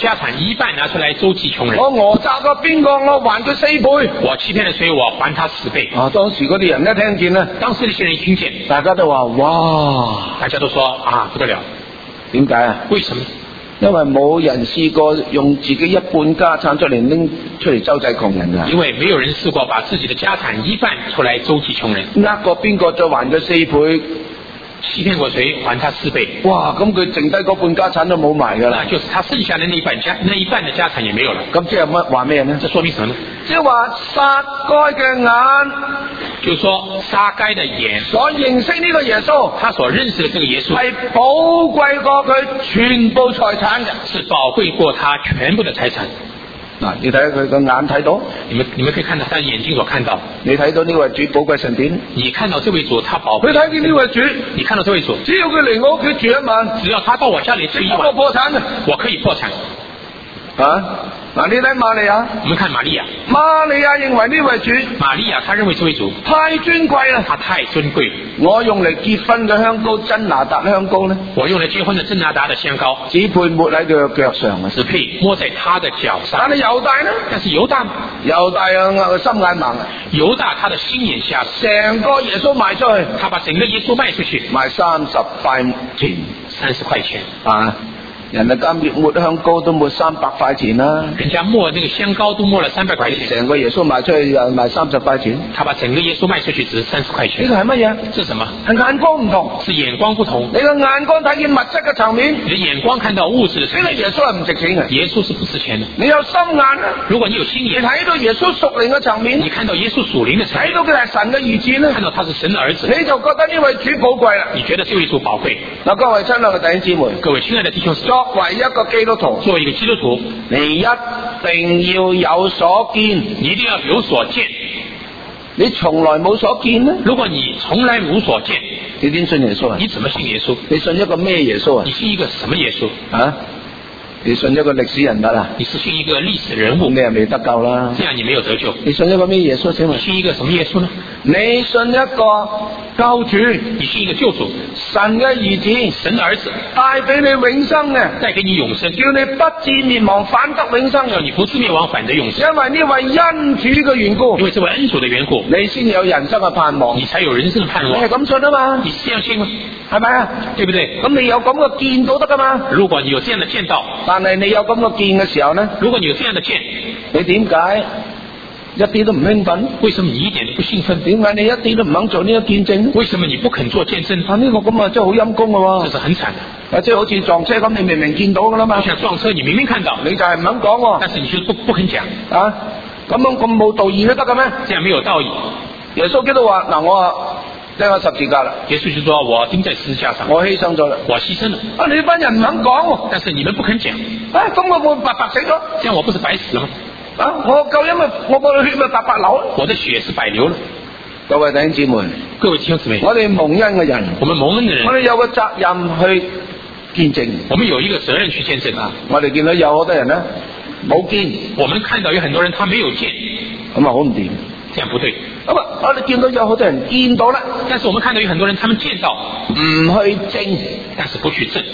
Speaker 1: 一半拿出来周济窮人。
Speaker 2: 我訛詐過邊個，我還佢4倍。
Speaker 1: 我欺騙了誰，我還他10倍。
Speaker 2: 當時嗰啲人一聽見咧，
Speaker 1: 當時那些人一聽見，
Speaker 2: 大家都話哇，
Speaker 1: 大家都說啊不得了。
Speaker 2: 點解啊？
Speaker 1: 為什麼？
Speaker 2: 因為冇人試過用自己一半家產出嚟拎出嚟周濟窮人㗎。
Speaker 1: 因為沒有人試過把自己的家產一半出來周濟窮人。
Speaker 2: 呃過邊個再還佢4倍？
Speaker 1: 欺騙過誰，還他10倍。
Speaker 2: 哇！咁佢剩低嗰半家產都冇埋㗎啦。
Speaker 1: 那就是他剩下的那一半的家產也沒有了。
Speaker 2: 咁即係乜話咩呢？
Speaker 1: 這說明什麼呢？
Speaker 2: 即係話撒該嘅眼，
Speaker 1: 就是說撒該的眼
Speaker 2: 所認識呢個耶穌，
Speaker 1: 他所認識的這個耶穌
Speaker 2: 係寶貴過佢全部財產嘅，
Speaker 1: 是寶貴過他全部的財產。
Speaker 2: 嗱，你睇下佢個眼睇到，
Speaker 1: 你們可以看到他的眼睛所看到。
Speaker 2: 你睇到呢位主寶貴神點？
Speaker 1: 你看到這位主他寶貴。
Speaker 2: 佢睇見呢位主，
Speaker 1: 你看到這位主，
Speaker 2: 只要佢嚟我屋企住一晚，
Speaker 1: 只要他到我家裏住一晚，
Speaker 2: 我破產嘅，
Speaker 1: 我可以破產。
Speaker 2: 嗱，你睇瑪利亞，
Speaker 1: 我們看瑪利亞。
Speaker 2: 瑪利亞認為呢位主，
Speaker 1: 瑪利亞他認為這位主
Speaker 2: 太尊貴啦，
Speaker 1: 他太尊貴。
Speaker 2: 我用嚟結婚嘅香膏真拿達香膏呢，
Speaker 1: 我用嚟結婚的真拿達的香膏，
Speaker 2: 只配抹喺佢嘅腳上啊，
Speaker 1: 只配摸在他的腳上。
Speaker 2: 但係猶大呢？
Speaker 1: 但是猶大
Speaker 2: 心眼盲啊！
Speaker 1: 猶大他的心眼瞎，
Speaker 2: 成個耶穌賣出去，
Speaker 1: 他把整個耶穌賣出去，
Speaker 2: 賣30塊錢
Speaker 1: ，30塊錢
Speaker 2: 啊！人哋間抹香膏都抹300塊錢啦，
Speaker 1: 人家抹那個香膏都抹了300塊錢，
Speaker 2: 成個耶穌賣出去又賣30塊錢，
Speaker 1: 他把整個耶穌賣出去只是30塊錢。
Speaker 2: 呢個係乜嘢？
Speaker 1: 是什麼？
Speaker 2: 係眼光唔同，
Speaker 1: 是眼光不同。
Speaker 2: 你個眼光睇見物質嘅層面，
Speaker 1: 你的眼光看到物質的層面，
Speaker 2: 呢個耶穌係唔值錢嘅，
Speaker 1: 耶穌是不值錢的。
Speaker 2: 你有心眼啊！
Speaker 1: 如果你有心眼，
Speaker 2: 你睇到耶穌屬靈嘅層面，
Speaker 1: 你看到耶穌屬靈的層面，
Speaker 2: 睇到佢係神嘅兒子咧，
Speaker 1: 看到他是神的兒子，
Speaker 2: 你就覺得呢位主寶貴啦。
Speaker 1: 你覺得這位主寶貴？
Speaker 2: 嗱，各位親愛嘅弟兄姊妹，
Speaker 1: 各位親愛的弟兄姊妹，
Speaker 2: 作為一個基督徒，
Speaker 1: 作為一個基督徒，
Speaker 2: 你一定要有所見，
Speaker 1: 你一定要有所見。
Speaker 2: 你從來冇所見呢？
Speaker 1: 如果你從來無所見，
Speaker 2: 你點信耶穌啊？
Speaker 1: 你怎麼信耶穌？
Speaker 2: 你信一個咩耶穌啊？
Speaker 1: 你信一個什麼耶穌
Speaker 2: 啊？你信一個歷史人物啊？
Speaker 1: 你是信一個歷史人物，
Speaker 2: 你係未得救啦？
Speaker 1: 這樣你沒有得救。
Speaker 2: 你信一個咩耶穌請問？
Speaker 1: 你信一個什麼耶穌呢？
Speaker 2: 你信一個救主，
Speaker 1: 你信一個救主，
Speaker 2: 神嘅兒子，
Speaker 1: 神的兒子，
Speaker 2: 帶俾你永生嘅，
Speaker 1: 帶給你永生，
Speaker 2: 叫你不至滅亡，反得永生，
Speaker 1: 叫你不至滅亡，反得永生。
Speaker 2: 因為呢位恩主嘅緣故，
Speaker 1: 因為這位恩主的緣故，
Speaker 2: 你先有人生嘅盼望，
Speaker 1: 你才有人生的盼望。
Speaker 2: 你係咁信啊嘛？
Speaker 1: 你是這樣信嗎？
Speaker 2: 係咪啊？
Speaker 1: 對不對？
Speaker 2: 咁你有咁嘅見到得噶嘛？
Speaker 1: 如果你有這樣的見到，
Speaker 2: 但係你有咁嘅見嘅時候呢？
Speaker 1: 如果你有這樣的見，
Speaker 2: 你點解一啲都唔興奮？
Speaker 1: 為什麼你一點都不興奮？
Speaker 2: 點解你一啲都唔肯做呢個見證？
Speaker 1: 為什麼你不肯做見證？
Speaker 2: 呢個咁啊，真係好陰功嘅喎！
Speaker 1: 這是很慘的。
Speaker 2: 即係好似撞車咁，你明明見到噶啦嘛。
Speaker 1: 就像撞車，你明明看到，
Speaker 2: 你就係唔肯講喎。
Speaker 1: 但是你就不肯講
Speaker 2: 啊？咁樣咁冇道義都得嘅咩？
Speaker 1: 這樣沒有道義。
Speaker 2: 耶穌基督話：嗱，我釘咗十字架啦。
Speaker 1: 耶穌就說：我釘在十字架上，
Speaker 2: 我犧牲咗啦，
Speaker 1: 我犧牲了。
Speaker 2: 啊！你班人唔肯講喎。
Speaker 1: 但是你們不肯講。
Speaker 2: 啊！咁我會白死咗？
Speaker 1: 這樣我不是白死了嗎？
Speaker 2: 啊！我救因為我個血咪白流。
Speaker 1: 我的血是白流了。
Speaker 2: 各位弟兄姊妹，
Speaker 1: 各位弟兄姊妹，
Speaker 2: 我哋蒙恩嘅人，
Speaker 1: 我們蒙恩的人，
Speaker 2: 我哋有個責任去見證。我們
Speaker 1: 有一個責任去見證啊！
Speaker 2: 我哋見到有好多人呢，冇見，
Speaker 1: 我們看到有很多人他沒有見，
Speaker 2: 咁啊好唔掂。
Speaker 1: 這樣不對。
Speaker 2: 咁啊，我哋見到有好多人見到啦，
Speaker 1: 但是我們看到有很多人他們見到
Speaker 2: 唔去證，
Speaker 1: 但是不去證。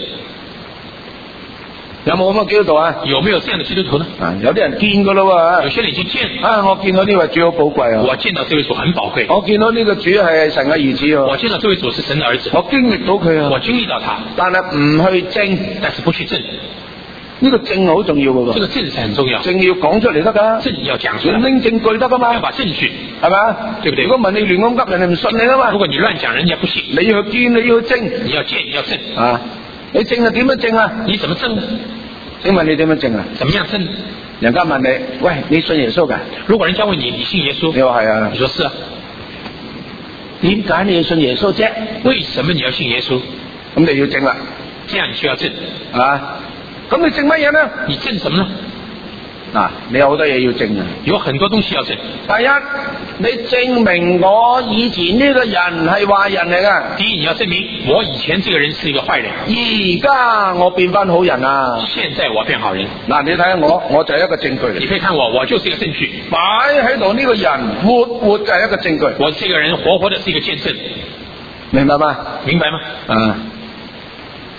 Speaker 2: 有冇咁嘅基督徒啊？
Speaker 1: 有沒有這樣的基督徒呢？
Speaker 2: 有啲人見噶咯，
Speaker 1: 有些人已經見。
Speaker 2: 我見到呢位主好寶貴啊！
Speaker 1: 我見到這位主很寶貴。
Speaker 2: 我見到呢個主係神嘅兒子啊！
Speaker 1: 我見到這位主是神的兒子。
Speaker 2: 我經歷到佢啊！
Speaker 1: 我經歷到他，
Speaker 2: 但係唔去證，
Speaker 1: 但是不去證。
Speaker 2: 呢個證好重要噶喎。
Speaker 1: 這個證是很重要。
Speaker 2: 證要講出嚟得噶。
Speaker 1: 證要講出來。
Speaker 2: 拎證據得噶嘛？
Speaker 1: 要把證據，
Speaker 2: 係咪？
Speaker 1: 對不對？
Speaker 2: 如果問你亂咁噏，人哋唔信你啊嘛。
Speaker 1: 如果你亂講，人家不信。
Speaker 2: 你要見，你要證。
Speaker 1: 你要見，你要證。
Speaker 2: 啊！你證係點樣證啊？
Speaker 1: 你怎麼證？
Speaker 2: 請問你點樣證啊？
Speaker 1: 怎麼樣證？
Speaker 2: 人家問你，喂，你信耶穌噶？
Speaker 1: 如果人家問你，你信耶穌？
Speaker 2: 你話係啊？
Speaker 1: 你說是啊。
Speaker 2: 點解你要信耶穌啫？
Speaker 1: 為什麼你要信耶穌？
Speaker 2: 咁你要證啦。
Speaker 1: 這樣你需要證。
Speaker 2: 啊？咁你證乜嘢呢？
Speaker 1: 你證什麼呢？
Speaker 2: 嗱，你有好多嘢要證啊！
Speaker 1: 有很多東西要證。
Speaker 2: 第一，你證明我以前呢個人係壞人嚟噶。
Speaker 1: 第一，你要證明我以前這個人是一個壞人。
Speaker 2: 而家我變翻好人啊！
Speaker 1: 現在我變好人。
Speaker 2: 嗱，你睇下我就係一個證據嚟。
Speaker 1: 你可以看我就是一個證據。
Speaker 2: 擺喺度呢個人活就係一個證據。
Speaker 1: 我這個人活的是一個見證。
Speaker 2: 明白嗎？
Speaker 1: 明白嗎？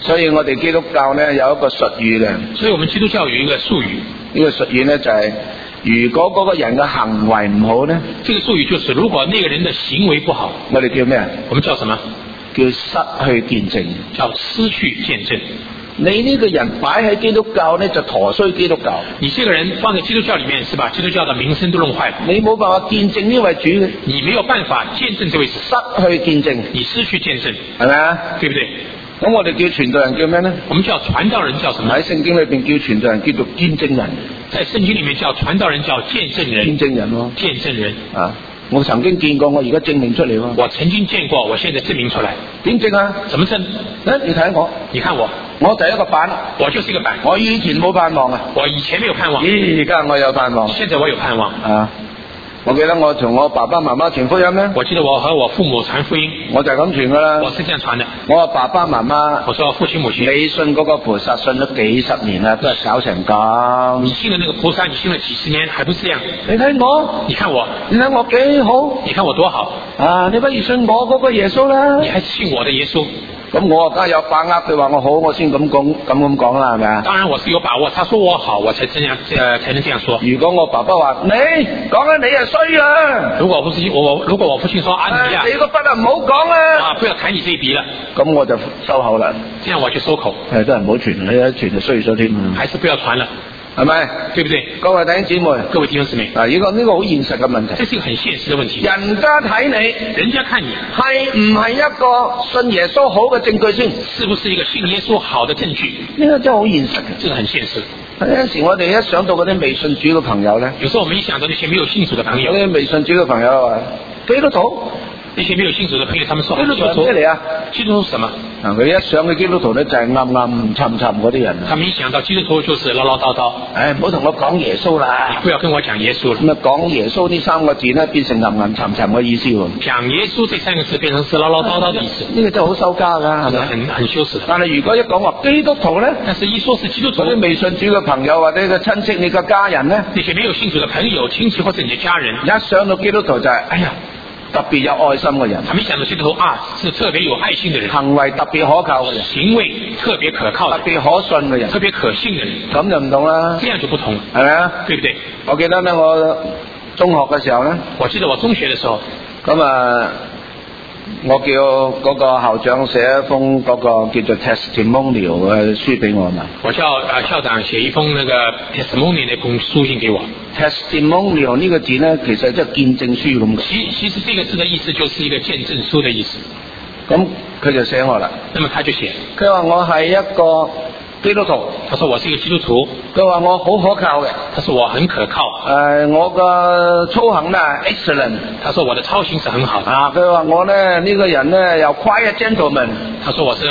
Speaker 2: 所以我哋基督教呢有一個術語嘅，
Speaker 1: 所以我們基督教有一個術語，
Speaker 2: 呢個術語呢就係如果嗰個人嘅行為唔好呢，
Speaker 1: 這個術語就是如果那個人的行為不好，
Speaker 2: 我哋叫咩啊？
Speaker 1: 我們叫什麼？
Speaker 2: 叫失去見證，
Speaker 1: 叫失去見證。
Speaker 2: 你呢個人擺喺基督教呢，就陀衰基督教。
Speaker 1: 你這個人放在基督教裡面，是把基督教的名聲都弄壞了。
Speaker 2: 你冇辦法見證呢位主嘅，
Speaker 1: 你沒有辦法見證這位主，
Speaker 2: 失去見證，
Speaker 1: 你失去見證，
Speaker 2: 係咪啊？
Speaker 1: 對不對？
Speaker 2: 咁我哋叫傳道人叫咩呢？
Speaker 1: 我們叫傳道人叫什麼？
Speaker 2: 喺聖經裏邊叫傳道人叫做見證人，
Speaker 1: 在聖經裡面叫傳道人叫見證人，
Speaker 2: 見證人咯，
Speaker 1: 見證人
Speaker 2: 啊！我曾經見過，我而家證明出嚟喎。
Speaker 1: 我曾經見過，我現在證明出來。
Speaker 2: 點證啊？
Speaker 1: 怎麼證？
Speaker 2: 你睇我，
Speaker 1: 你看我，
Speaker 2: 我第一個版，
Speaker 1: 我就是一個版。
Speaker 2: 我以前冇盼望啊，
Speaker 1: 我以前沒有盼望，
Speaker 2: 而家我有盼望。
Speaker 1: 現在我有盼望
Speaker 2: 啊！我記得我同我爸爸媽媽傳福音呢，
Speaker 1: 我記得我和我父母傳福音，
Speaker 2: 我就係咁傳噶啦。
Speaker 1: 我是這樣傳的。
Speaker 2: 我話爸爸媽媽，
Speaker 1: 我說父親母親，
Speaker 2: 你信嗰個菩薩信咗幾十年啦，都係搞成咁。
Speaker 1: 你信的那個菩薩，你信了幾十年，還不是這樣？
Speaker 2: 你睇我，
Speaker 1: 你看我，
Speaker 2: 你睇我幾好，
Speaker 1: 你看我多好
Speaker 2: 啊！你不如信我嗰個耶穌啦。
Speaker 1: 你還信我的耶穌？
Speaker 2: 咁我梗係有把握，佢話我好，我先咁講啦，係咪啊？
Speaker 1: 當然我是有把握，他說我好，我才這樣才能這樣說。
Speaker 2: 如果我爸爸話你講啊，你係衰啊！
Speaker 1: 如果我父親說啊你啊，
Speaker 2: 你個筆啊唔好講啊，
Speaker 1: 不要談你這一筆了，
Speaker 2: 咁我就收口啦。
Speaker 1: 這樣我就收口。
Speaker 2: 係都係唔好傳，你一傳就衰咗添。
Speaker 1: 還是不要傳了。
Speaker 2: 係咪？
Speaker 1: 對不對？
Speaker 2: 各位弟兄姊妹，
Speaker 1: 各位弟兄姊妹，
Speaker 2: 呢個好現實嘅問題。
Speaker 1: 這是一個很現實的問題。
Speaker 2: 人家睇你，
Speaker 1: 人家看你
Speaker 2: 係唔係一個信耶穌好嘅證據先？
Speaker 1: 是不是一個信耶穌好的證據？
Speaker 2: 呢個真係好現實嘅，
Speaker 1: 這個很現實。
Speaker 2: 有陣時我哋一想到嗰啲未信主嘅朋友咧，
Speaker 1: 有時候我們一想到那些沒有信主的朋友，
Speaker 2: 嗰啲未信主嘅朋友話基督徒。
Speaker 1: 那些沒有信主的朋友，他們說
Speaker 2: 基督徒咩嚟啊？
Speaker 1: 基督徒是什麼？
Speaker 2: 佢一想起基督徒咧，就係暗沉嗰啲人。
Speaker 1: 他們一想到基督徒就是嘮嘮叨叨。
Speaker 2: 唔好同我講耶穌啦！
Speaker 1: 你不要跟我講耶穌了。
Speaker 2: 咁啊，講耶穌呢三個字咧，變成暗沉嘅意思喎。
Speaker 1: 講耶穌這三個字變成是嘮嘮叨叨的意思。
Speaker 2: 呢個真係好羞家㗎，係咪？
Speaker 1: 很羞恥。
Speaker 2: 但係如果一講話基督徒咧，
Speaker 1: 但是一說是基督徒，
Speaker 2: 嗰啲未信主嘅朋友或者個親戚、你個家人咧，
Speaker 1: 那些沒有信主的朋友、親戚或者你的家人，
Speaker 2: 一想到基督徒就係哎呀。特別有愛心嘅人，
Speaker 1: 他們想到基督徒啊，是特別有愛心的人，
Speaker 2: 行為特別可靠嘅人，
Speaker 1: 行為特別可靠的人，
Speaker 2: 特別可信嘅人，
Speaker 1: 特別可信的人，
Speaker 2: 咁就唔同啦，
Speaker 1: 這樣就不同了，
Speaker 2: 係咪啊？
Speaker 1: 對不對？
Speaker 2: 我記得咧，我中學嘅時候咧，
Speaker 1: 我記得我中學嘅時候，
Speaker 2: 咁啊，我叫嗰個校長寫一封嗰個叫做 testimonial 嘅書俾我嘛。
Speaker 1: 我叫校長寫一封那個 testimonial 那封書信給我。
Speaker 2: testimonial 呢個字咧，其實即係見證書咁。
Speaker 1: 其實這個字的意思就是一個見證書的意思。
Speaker 2: 咁佢就寫我啦。
Speaker 1: 那麼他就寫，
Speaker 2: 佢話我係一個基督徒。
Speaker 1: 他說我是一個基督徒。
Speaker 2: 佢話我好可靠嘅。
Speaker 1: 他說我很可靠。
Speaker 2: 我個操行咧 excellent。
Speaker 1: 他說我的操行是很好的。
Speaker 2: 佢話我咧呢個人咧又 quiet gentleman。
Speaker 1: 他說我是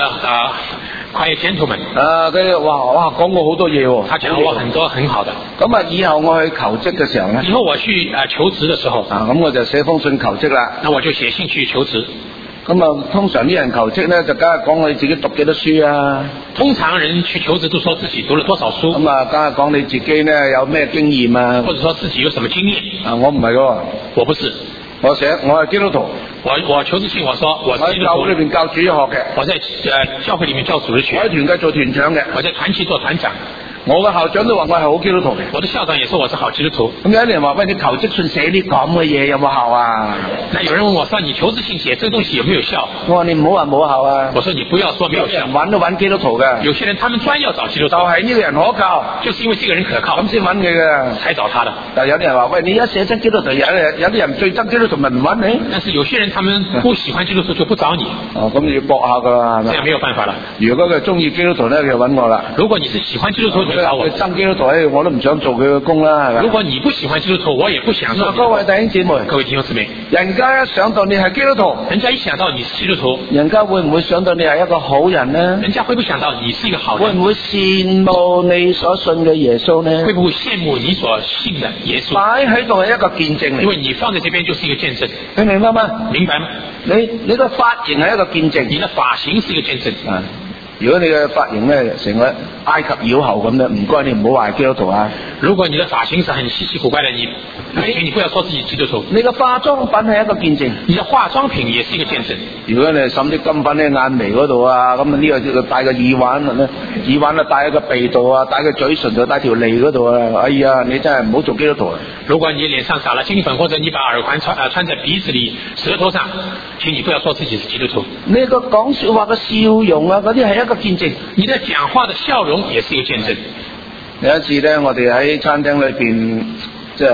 Speaker 1: quiet gentleman。
Speaker 2: 佢哇講我好多嘢喎。
Speaker 1: 他講我很多很好的。
Speaker 2: 咁啊，以後我去求職嘅時候咧，
Speaker 1: 以後我去求職的時候，
Speaker 2: 咁我就寫封信求職啦。
Speaker 1: 那我就寫信去求職。
Speaker 2: 咁啊，通常啲人求職咧，就梗係講你自己讀幾多書啊。
Speaker 1: 通常人去求職都說自己讀了多少書。
Speaker 2: 咁啊，梗係講你自己咧有咩經驗啊。
Speaker 1: 或者說自己有什麼經驗。
Speaker 2: 我唔係喎。
Speaker 1: 我不是。
Speaker 2: 我係基督徒。
Speaker 1: 我求職信我說我是基督徒。
Speaker 2: 我喺教會裏邊教主日學嘅。
Speaker 1: 我在教會裏面教主日學。
Speaker 2: 我喺團契做團長嘅。
Speaker 1: 我在團契做團長。
Speaker 2: 我嘅校長都話我係好基督徒嘅。
Speaker 1: 我的校長也說我是好基督徒。
Speaker 2: 咁有啲人話喂，你求職信寫啲咁嘅嘢有冇效啊？
Speaker 1: 那有人問我說你求職信寫這個東西有沒有效？
Speaker 2: 我話你唔好話冇效啊。
Speaker 1: 我說你不要說沒有效。
Speaker 2: 有人揾都揾基督徒嘅。
Speaker 1: 有些人他們專要找基督徒。
Speaker 2: 就係呢個人可靠，
Speaker 1: 就是因為這個人可靠，
Speaker 2: 咁先揾佢嘅，
Speaker 1: 才找他的。
Speaker 2: 但有啲人話喂，你一寫真基督徒，有啲人最憎基督徒咪唔揾你。
Speaker 1: 但是有些人他們不喜歡基督徒就不找你。
Speaker 2: 咁你要搏下噶啦，係咪？
Speaker 1: 這樣沒有辦法了。
Speaker 2: 如果佢中意基督徒咧，佢就揾我啦。
Speaker 1: 如果你是喜歡基督徒，你就找我。
Speaker 2: 憎基督徒咧，我都唔想做佢嘅工啦，係咪？
Speaker 1: 如果你不喜歡基督徒，我也不想做。
Speaker 2: 各位弟兄姊妹，
Speaker 1: 各位弟兄姊妹，
Speaker 2: 人家一想到你係基督徒，
Speaker 1: 人家一想到你是基督徒，
Speaker 2: 人家會唔會想到你係一個好人呢？
Speaker 1: 人家會不會想到你是一個好人？
Speaker 2: 會唔會羨慕你所信嘅耶穌呢？
Speaker 1: 會不會羨慕你所信的耶穌？
Speaker 2: 擺喺度係一個見證嚟，
Speaker 1: 因為你放在這邊就是一個見證，
Speaker 2: 你明白嗎？
Speaker 1: 明白嗎？
Speaker 2: 你個髮型係一個見證，
Speaker 1: 你的髮型是一個見證。
Speaker 2: 如果你嘅髮型咧成個埃及妖后咁咧，唔該你唔好話係基督徒啊。
Speaker 1: 如果你的髮型是很稀奇古怪的，你不要說自己基督徒。
Speaker 2: 你嘅化妝品係一個見證，
Speaker 1: 你的化妝品也是一個見證。如
Speaker 2: 果你係滲啲金粉喺眼眉嗰度啊，咁呢個戴個耳環咧，耳環啊戴喺個鼻度啊，戴個嘴唇就戴條脷嗰度啊，哎呀，你真係唔好做基督徒啊！
Speaker 1: 如果你臉上撒了金粉，或者你把耳環穿在鼻子裏、舌頭上，請你不要說自己是基督徒。
Speaker 2: 你個講說話嘅笑容啊，嗰啲係一個見證。
Speaker 1: 你的講話的笑容也是一個見證。
Speaker 2: 有一次咧，我哋喺餐廳裏邊即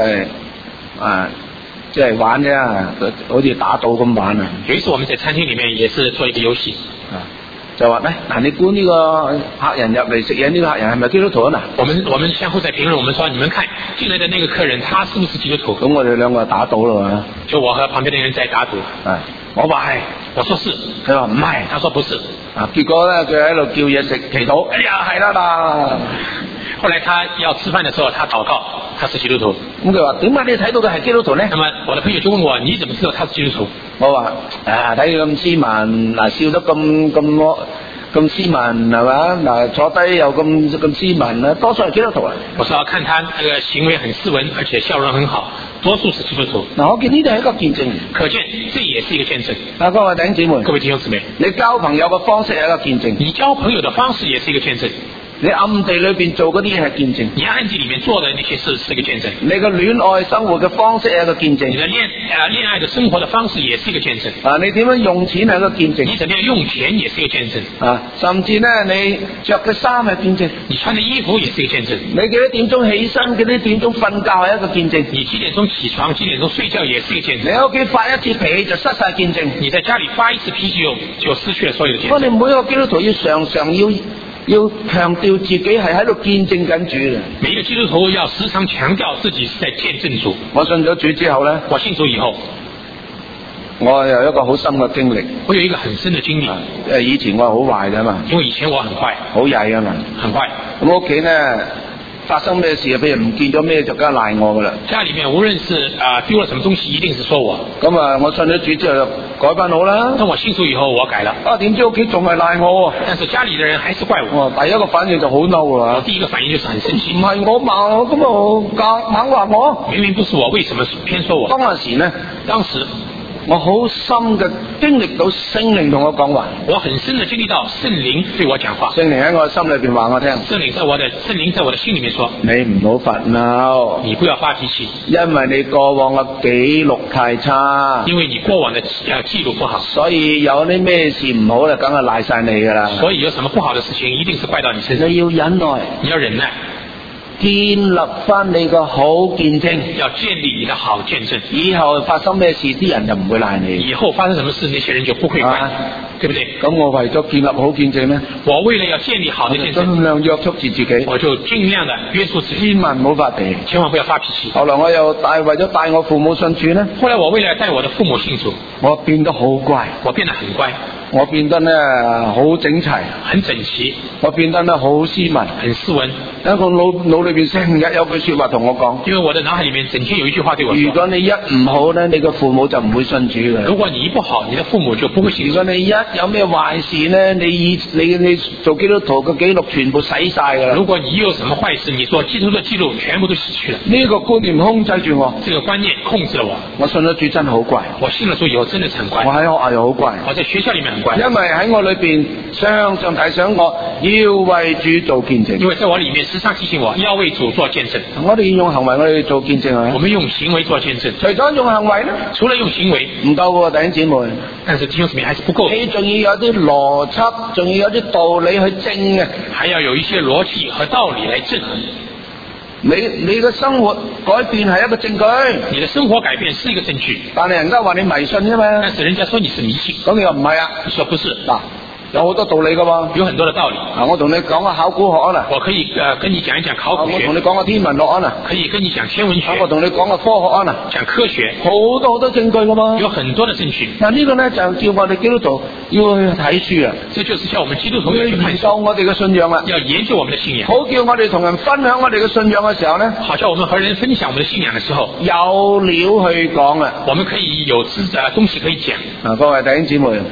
Speaker 2: 係玩啫，好似打賭咁玩啊！
Speaker 1: 有一次我們在餐廳裏面也是做一個遊戲，
Speaker 2: 就話咧，嗱，你估呢個客人入嚟食嘢，呢個客人係咪基督徒啊？嗱，
Speaker 1: 我們相互在評論，我們說你們看進來的那個客人，他是不是基督徒？
Speaker 2: 咁我哋兩個打賭啦，
Speaker 1: 就我和旁邊的人在打賭。
Speaker 2: 我話係，
Speaker 1: 我說是，
Speaker 2: 佢話唔係，
Speaker 1: 他說不是。
Speaker 2: 結果咧，佢喺度叫嘢食祈禱，哎呀係啦。
Speaker 1: 後來他要吃飯的時候，他禱告，他是基督徒。
Speaker 2: 咁佢話點解你睇到嘅係基督徒呢？
Speaker 1: 那麼我的朋友就問我，你怎麼知道他是基督徒？
Speaker 2: 我話睇佢咁斯文，嗱笑得咁斯文係嘛？嗱坐低又咁斯文啊，多數係基督徒啊！
Speaker 1: 我說要看他那個行為很斯文，而且笑容很好，多數是基督徒。
Speaker 2: 嗱，我見呢度係一個見證，
Speaker 1: 可見這也是一個見證。
Speaker 2: 各位弟兄姊妹，
Speaker 1: 各位弟兄姊妹，
Speaker 2: 你交朋友嘅方式係一個見證，
Speaker 1: 你交朋友的方式也是一個見證。
Speaker 2: 你暗地裏邊做嗰啲嘢係見證，
Speaker 1: 你暗地裏面做的那些事是一個見證。
Speaker 2: 你嘅戀愛生活嘅方式係一個見證，
Speaker 1: 你的戀愛的生活的方式也是一個見證。
Speaker 2: 你點樣用錢係一個見證，
Speaker 1: 你怎麼樣用錢也是一個見證。
Speaker 2: 甚至呢，你着嘅衫係見證，
Speaker 1: 你穿的衣服也是一個見證。
Speaker 2: 你幾多點鐘起身，幾多點鐘瞓覺係一個見證。
Speaker 1: 你幾點鐘起床，幾點鐘睡覺也是一個見證。
Speaker 2: 你喺屋企發一次脾氣就失晒見證，
Speaker 1: 你在家裏發一次脾氣就失去了所有的見證。
Speaker 2: 我哋每一個基督徒要常常要強調自己係喺度見證緊主嘅。
Speaker 1: 每一個基督徒要時常強調自己是在見證主。
Speaker 2: 我信咗主之後呢，
Speaker 1: 我信主以後，
Speaker 2: 我有一個好深嘅經歷。
Speaker 1: 我有一個很深的經歷。
Speaker 2: 以前我係好壞嘅嘛，
Speaker 1: 因為以前我很壞，
Speaker 2: 好曳啊嘛，
Speaker 1: 很壞。
Speaker 2: 咁屋企呢發生咩事啊？譬如唔見咗咩就梗係賴我噶啦。家裏面無論是
Speaker 1: 丟了什麼東西，一定是說我。
Speaker 2: 咁我信咗主之後就改翻好啦。
Speaker 1: 當我信主以後，我改了。
Speaker 2: 點知屋企仲係賴我？
Speaker 1: 但是家裏的人還是怪我。
Speaker 2: 第一個反應就好嬲啊！
Speaker 1: 第一個反應就是很生氣。
Speaker 2: 唔係我嘛，咁猛話我。
Speaker 1: 明明不是我，為什麼偏說我？
Speaker 2: 當時我好深嘅經歷到聖靈同我講話，
Speaker 1: 我很深的經歷到聖靈對我講話。
Speaker 2: 聖靈喺我心裏邊話我聽，
Speaker 1: 聖靈在我的心裏面說：
Speaker 2: 你唔好發嬲，
Speaker 1: 你不要發脾氣，
Speaker 2: 因為你過往嘅記錄太差，
Speaker 1: 因為你過往的記錄不好，
Speaker 2: 所以有啲咩事唔好咧，梗係賴晒你噶啦。
Speaker 1: 所以有什麼不好的事情，一定是怪到你身上。
Speaker 2: 你要忍耐，
Speaker 1: 你要忍耐。
Speaker 2: 建立翻你個好見證，
Speaker 1: 要建立你的好見證。
Speaker 2: 以後發生咩事，啲人就唔會賴你。
Speaker 1: 以後發生什麼事，那些人就不會怪，對不對？
Speaker 2: 咁我為咗建立好見證呢，
Speaker 1: 我為了要建立好的見證，
Speaker 2: 盡量約束住自己，
Speaker 1: 我就盡量的約束自己，
Speaker 2: 千萬唔好發脾氣，
Speaker 1: 千萬不要發脾氣。
Speaker 2: 後來我又為咗帶我父母信主呢，
Speaker 1: 後來我為了帶我的父母信主，
Speaker 2: 我變得好乖，
Speaker 1: 我變得很乖，
Speaker 2: 我變得呢好整齊，
Speaker 1: 很整齊，
Speaker 2: 我變得呢好斯文，
Speaker 1: 很斯文。
Speaker 2: 喺我腦裏邊成日有句說話同我講，
Speaker 1: 因為我的腦海裏面整天有一句話對我說：
Speaker 2: 如果你一唔好呢，你個父母就唔會信主嘅。
Speaker 1: 如果你一不好，你的父母就不會信主。
Speaker 2: 如果你一有咩壞事呢，你做基督徒嘅記錄全部洗晒噶啦。
Speaker 1: 如果你有什麼壞事，你做基督徒的記錄全部都洗去了。
Speaker 2: 呢個觀念控制住我，
Speaker 1: 這個觀念控制了我。
Speaker 2: 我信咗主真係好乖，
Speaker 1: 我信了主以後真的是很乖。
Speaker 2: 我喺學校又好乖，
Speaker 1: 我在學校裏面很乖。
Speaker 2: 因為喺我裏邊常常提醒我要為主做見證。
Speaker 1: 因為在我裏面時常提醒我要為主做見證。
Speaker 2: 我哋用行為我哋做見證啊。
Speaker 1: 我們用行為做見證。
Speaker 2: 除咗用行為呢，
Speaker 1: 除了用行為
Speaker 2: 唔夠喎，弟兄姊妹。
Speaker 1: 但是弟兄姊妹還是不夠。
Speaker 2: 你仲要有啲邏輯，仲要有啲道理去證嘅，
Speaker 1: 還要有一些邏輯和道理來證。
Speaker 2: 你嘅生活改變係一個證據，
Speaker 1: 你的生活改變是一個證據。
Speaker 2: 但係人家話你迷信啫嘛。
Speaker 1: 但是人家說你是迷信，
Speaker 2: 咁你又唔係啊？
Speaker 1: 你說不是
Speaker 2: 嗱。有好多道理噶喎，
Speaker 1: 有很多的道理。
Speaker 2: 我同你講個考古學啊，
Speaker 1: 我可以跟你講一講考古學。
Speaker 2: 我同你講個天文學啊，
Speaker 1: 可以跟你講天文學。
Speaker 2: 我同你講個科學啊，
Speaker 1: 講科學。
Speaker 2: 好多證據噶嘛，
Speaker 1: 有很多的證據。
Speaker 2: 嗱呢個呢，就叫我哋基督徒要去睇書啊，
Speaker 1: 這就是叫我們基督徒要去
Speaker 2: 研究我哋嘅信仰啊，
Speaker 1: 要研究我們的信仰。
Speaker 2: 好叫我哋同人分享我哋嘅信仰嘅時候呢，
Speaker 1: 好叫我們和人分享我們的信仰的時候，
Speaker 2: 有料去講啊，
Speaker 1: 我們可以有東西可以講。
Speaker 2: 各位弟兄姊妹。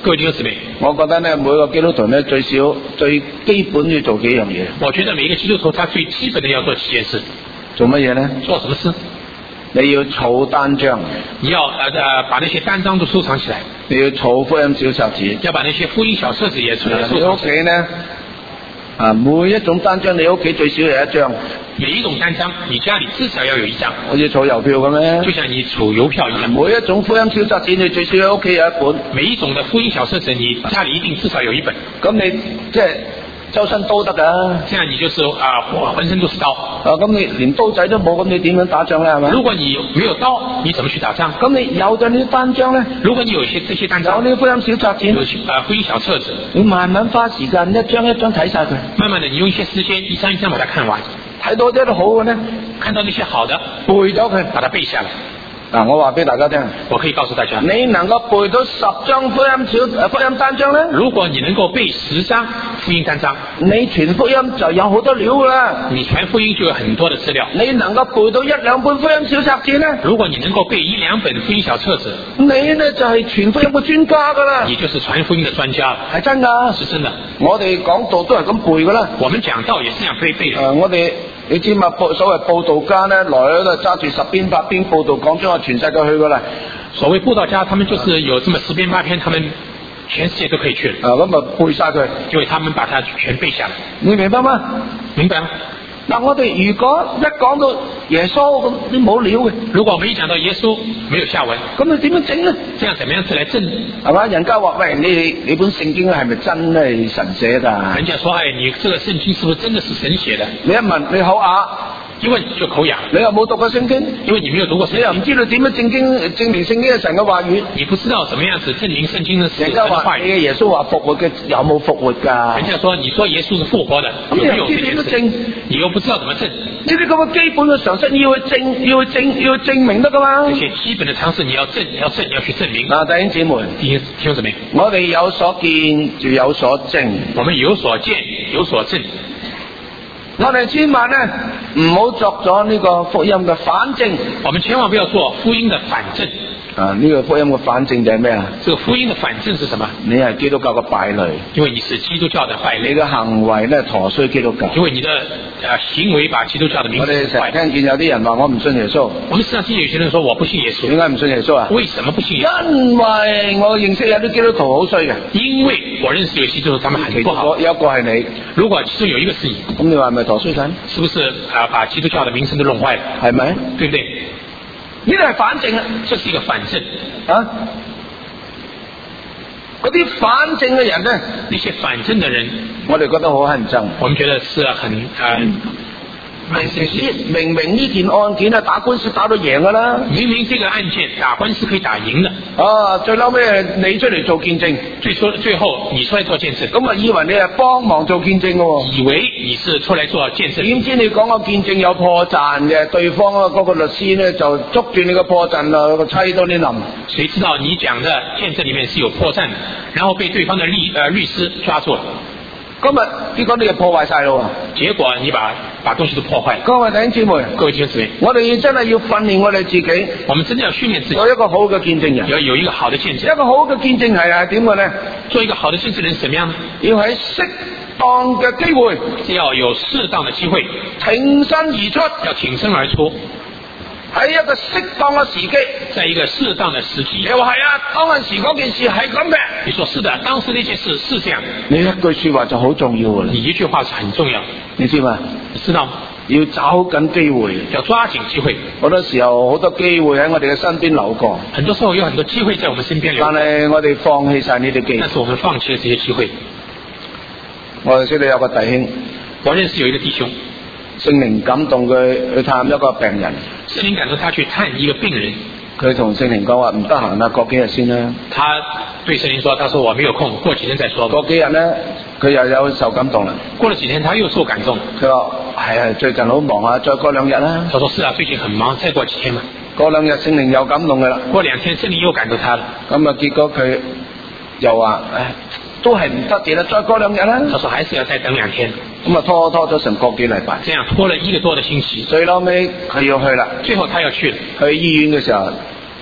Speaker 1: 各位弟兄姊妹，
Speaker 2: 我覺得呢，每個基督徒呢，最少最基本要做幾樣嘢。
Speaker 1: 我覺得每一個基督徒他最基本的要做幾件事。
Speaker 2: 做乜嘢呢？
Speaker 1: 做什麼事？
Speaker 2: 你要儲單張，
Speaker 1: 你要把那些單張都收藏起來。
Speaker 2: 你要儲福音小冊子，
Speaker 1: 要把那些福音小冊子也收藏起來。
Speaker 2: 你屋企呢？每一種單張你屋企最少有一張。
Speaker 1: 每一種單張，你家裏至少要有一張。
Speaker 2: 好似儲郵票咁樣，
Speaker 1: 就像你儲郵票一樣。
Speaker 2: 每一種福音小冊子你最少喺屋企有一本。
Speaker 1: 每一種的福音小冊子，你家裏一定至少有一本。
Speaker 2: 咁你即係周身刀得㗎。
Speaker 1: 這樣你就是渾身都是刀。
Speaker 2: 咁你連刀仔都冇，咁你點樣打仗咧？係咪？
Speaker 1: 如果你沒有刀，你怎麼去打仗？
Speaker 2: 咁你有咗呢啲單張咧？
Speaker 1: 如果你有這些單張，
Speaker 2: 有呢啲福音小冊子，
Speaker 1: 有福音小冊子，
Speaker 2: 你慢慢花時間一張一張睇晒佢。慢
Speaker 1: 慢的，你用一些時間一張一張把它看完。
Speaker 2: 睇到啲好嘅呢，
Speaker 1: 看到那些好的，
Speaker 2: 背咗佢，
Speaker 1: 把它背下來。
Speaker 2: 我話俾大家聽，
Speaker 1: 我可以告訴大家，
Speaker 2: 你能夠背到10張福音單張呢？
Speaker 1: 如果你能夠背10張福音單張，
Speaker 2: 你傳福音就有好多料噶啦。
Speaker 1: 你傳福音就有很多的資料。
Speaker 2: 你能夠背到1、2本福音小冊子呢？
Speaker 1: 如果你能夠背1、2本福音小冊子，
Speaker 2: 你呢就係傳福音嘅專家噶啦。
Speaker 1: 你就是傳福音的專家，
Speaker 2: 係真噶，
Speaker 1: 是真的。
Speaker 2: 我哋講道都係咁背噶啦。
Speaker 1: 我們講道也是這樣背的。
Speaker 2: 我哋你知嘛？所謂報道家呢，來喺度揸住10篇8篇報道講咗，我全世界去噶啦。
Speaker 1: 所謂佈道家，他們就是有這麼10篇8篇，他們全世界都可以去了。
Speaker 2: 咁背晒佢，
Speaker 1: 因為他們把它全背下來。
Speaker 2: 你明白嗎？明白。嗱，我哋如果一講到耶穌咁，你冇料嘅。
Speaker 1: 如果我們一講到耶穌，沒有下文，
Speaker 2: 咁你點樣整呢？
Speaker 1: 這樣怎麼樣子來證？
Speaker 2: 係嘛？人家話喂，你本聖經係咪真係神寫㗎？
Speaker 1: 人家說你這個聖經是不是真的是神寫的？
Speaker 2: 你一問你口啞。
Speaker 1: 一問就口啞，
Speaker 2: 你又冇讀過聖經，
Speaker 1: 因為你沒有讀過聖經，
Speaker 2: 你又唔知道點樣證明聖經係神嘅話語，
Speaker 1: 你不知道怎麼樣子證明聖經的是神的話語。
Speaker 2: 人家話耶穌話復活嘅有冇復活㗎？
Speaker 1: 人家說你說耶穌是復活的，
Speaker 2: 咁你又唔知點樣證？
Speaker 1: 你又不知道怎麼證？
Speaker 2: 呢啲咁嘅基本嘅常識你要去證明得㗎嘛？
Speaker 1: 這些基本的常識你要證，你要去證明。
Speaker 2: 嗱，弟兄姊妹，
Speaker 1: 弟兄姊妹，
Speaker 2: 我哋有所見就有所證，
Speaker 1: 我們有所見有所證。
Speaker 2: 我哋千萬呢唔好作咗呢個福音嘅反證。
Speaker 1: 我們千萬不要做福音的反證。
Speaker 2: 呢個福音嘅反證就係咩啊？
Speaker 1: 這個福音的反證是什麼？
Speaker 2: 你係基督教嘅敗類，
Speaker 1: 因為你是基督教的敗類。
Speaker 2: 你嘅行為呢陀衰基督教，
Speaker 1: 因為你的行為把基督教的名字。
Speaker 2: 我哋成日聽見有啲人話我唔信耶穌。
Speaker 1: 我們時常聽有些人說我不信耶穌。
Speaker 2: 點解唔信耶穌啊？
Speaker 1: 為什麼不信耶穌？
Speaker 2: 因為我認識有啲基督徒好衰嘅。
Speaker 1: 因為我認識有些基督徒他們很不好。
Speaker 2: 有一個係你，
Speaker 1: 如果其中有一個是你，
Speaker 2: 咁你話係咪陀衰緊？
Speaker 1: 是不是把基督教的名聲都弄壞了？
Speaker 2: 係咪？
Speaker 1: 對不對？
Speaker 2: 呢個係反證啊！
Speaker 1: 這是一個反證
Speaker 2: 啊！嗰啲反證嘅人呢，
Speaker 1: 那些反證的人，
Speaker 2: 我哋覺得好乞人憎。
Speaker 1: 我們覺得是很
Speaker 2: 明明呢件案件啊，打官司打到贏噶啦。
Speaker 1: 明明這個案件打官司可以打贏的。
Speaker 2: 最嬲尾你出嚟做見證，
Speaker 1: 最後你出來做見證，
Speaker 2: 咁啊以為你係幫忙做見證嘅，
Speaker 1: 以為你是出來做見證，
Speaker 2: 點知你講個見證有破綻嘅，對方嗰個律師呢就捉住你個破綻啊，個砌到你冧。
Speaker 1: 誰知道你講的見證裏面是有破綻的，然後被對方的律師抓住了。
Speaker 2: 今日結果你就破壞晒咯，
Speaker 1: 結果你把東西都破壞。
Speaker 2: 各位弟兄姊妹，
Speaker 1: 各位弟兄姊妹，
Speaker 2: 我哋真係要訓練我哋自己，
Speaker 1: 我們真的要訓練自己，
Speaker 2: 做一個好嘅見證人，
Speaker 1: 要有一個好的見證。
Speaker 2: 一個好嘅見證係點嘅呢？
Speaker 1: 做一個好的見證人是怎麼樣呢？
Speaker 2: 要喺適當嘅機會，
Speaker 1: 要有適當的機會，
Speaker 2: 挺身而出，
Speaker 1: 要挺身而出。
Speaker 2: 喺一個適當嘅時機，
Speaker 1: 在一個適當的時機。
Speaker 2: 你話係啊，當陣時嗰件事係咁嘅。
Speaker 1: 你說是的，當時那件事是這樣。
Speaker 2: 你一句說話就好重要啦。
Speaker 1: 你一句話是很重要，
Speaker 2: 你知嘛？
Speaker 1: 你知道嗎？
Speaker 2: 要找緊機會，
Speaker 1: 要抓緊機會。
Speaker 2: 好多時候好多機會喺我哋嘅身邊流過，
Speaker 1: 很多時候有很多機會在我們身邊流過，
Speaker 2: 但係我哋放棄晒呢啲機會。
Speaker 1: 但是我們放棄了這些機會。
Speaker 2: 我哋識得有個弟兄，
Speaker 1: 我認識有一個弟兄，
Speaker 2: 聖靈感動佢去探一個病人。
Speaker 1: 聖靈感動他去探一個病人，
Speaker 2: 佢同聖靈講話唔得閒啦，過幾日先啦。
Speaker 1: 他對聖靈說：他說我沒有空，過幾天再說。
Speaker 2: 過幾日呢，佢又有受感動啦。
Speaker 1: 過了幾天，他又受感動。
Speaker 2: 佢話係最近好忙啊，再過2日啦。
Speaker 1: 他說：是啊，最近很忙，再過幾天嘛。
Speaker 2: 過2日聖靈又感動佢啦。
Speaker 1: 過2天聖靈又感動他了。
Speaker 2: 咁啊，結果佢又話都係唔得嘅啦，再過2日啦。
Speaker 1: 他說還是要再等2天。
Speaker 2: 咁啊拖咗成個幾禮拜，
Speaker 1: 這樣拖了1個多的星期。
Speaker 2: 最後尾佢要去啦，
Speaker 1: 最後他要去了。
Speaker 2: 去醫院嘅時候，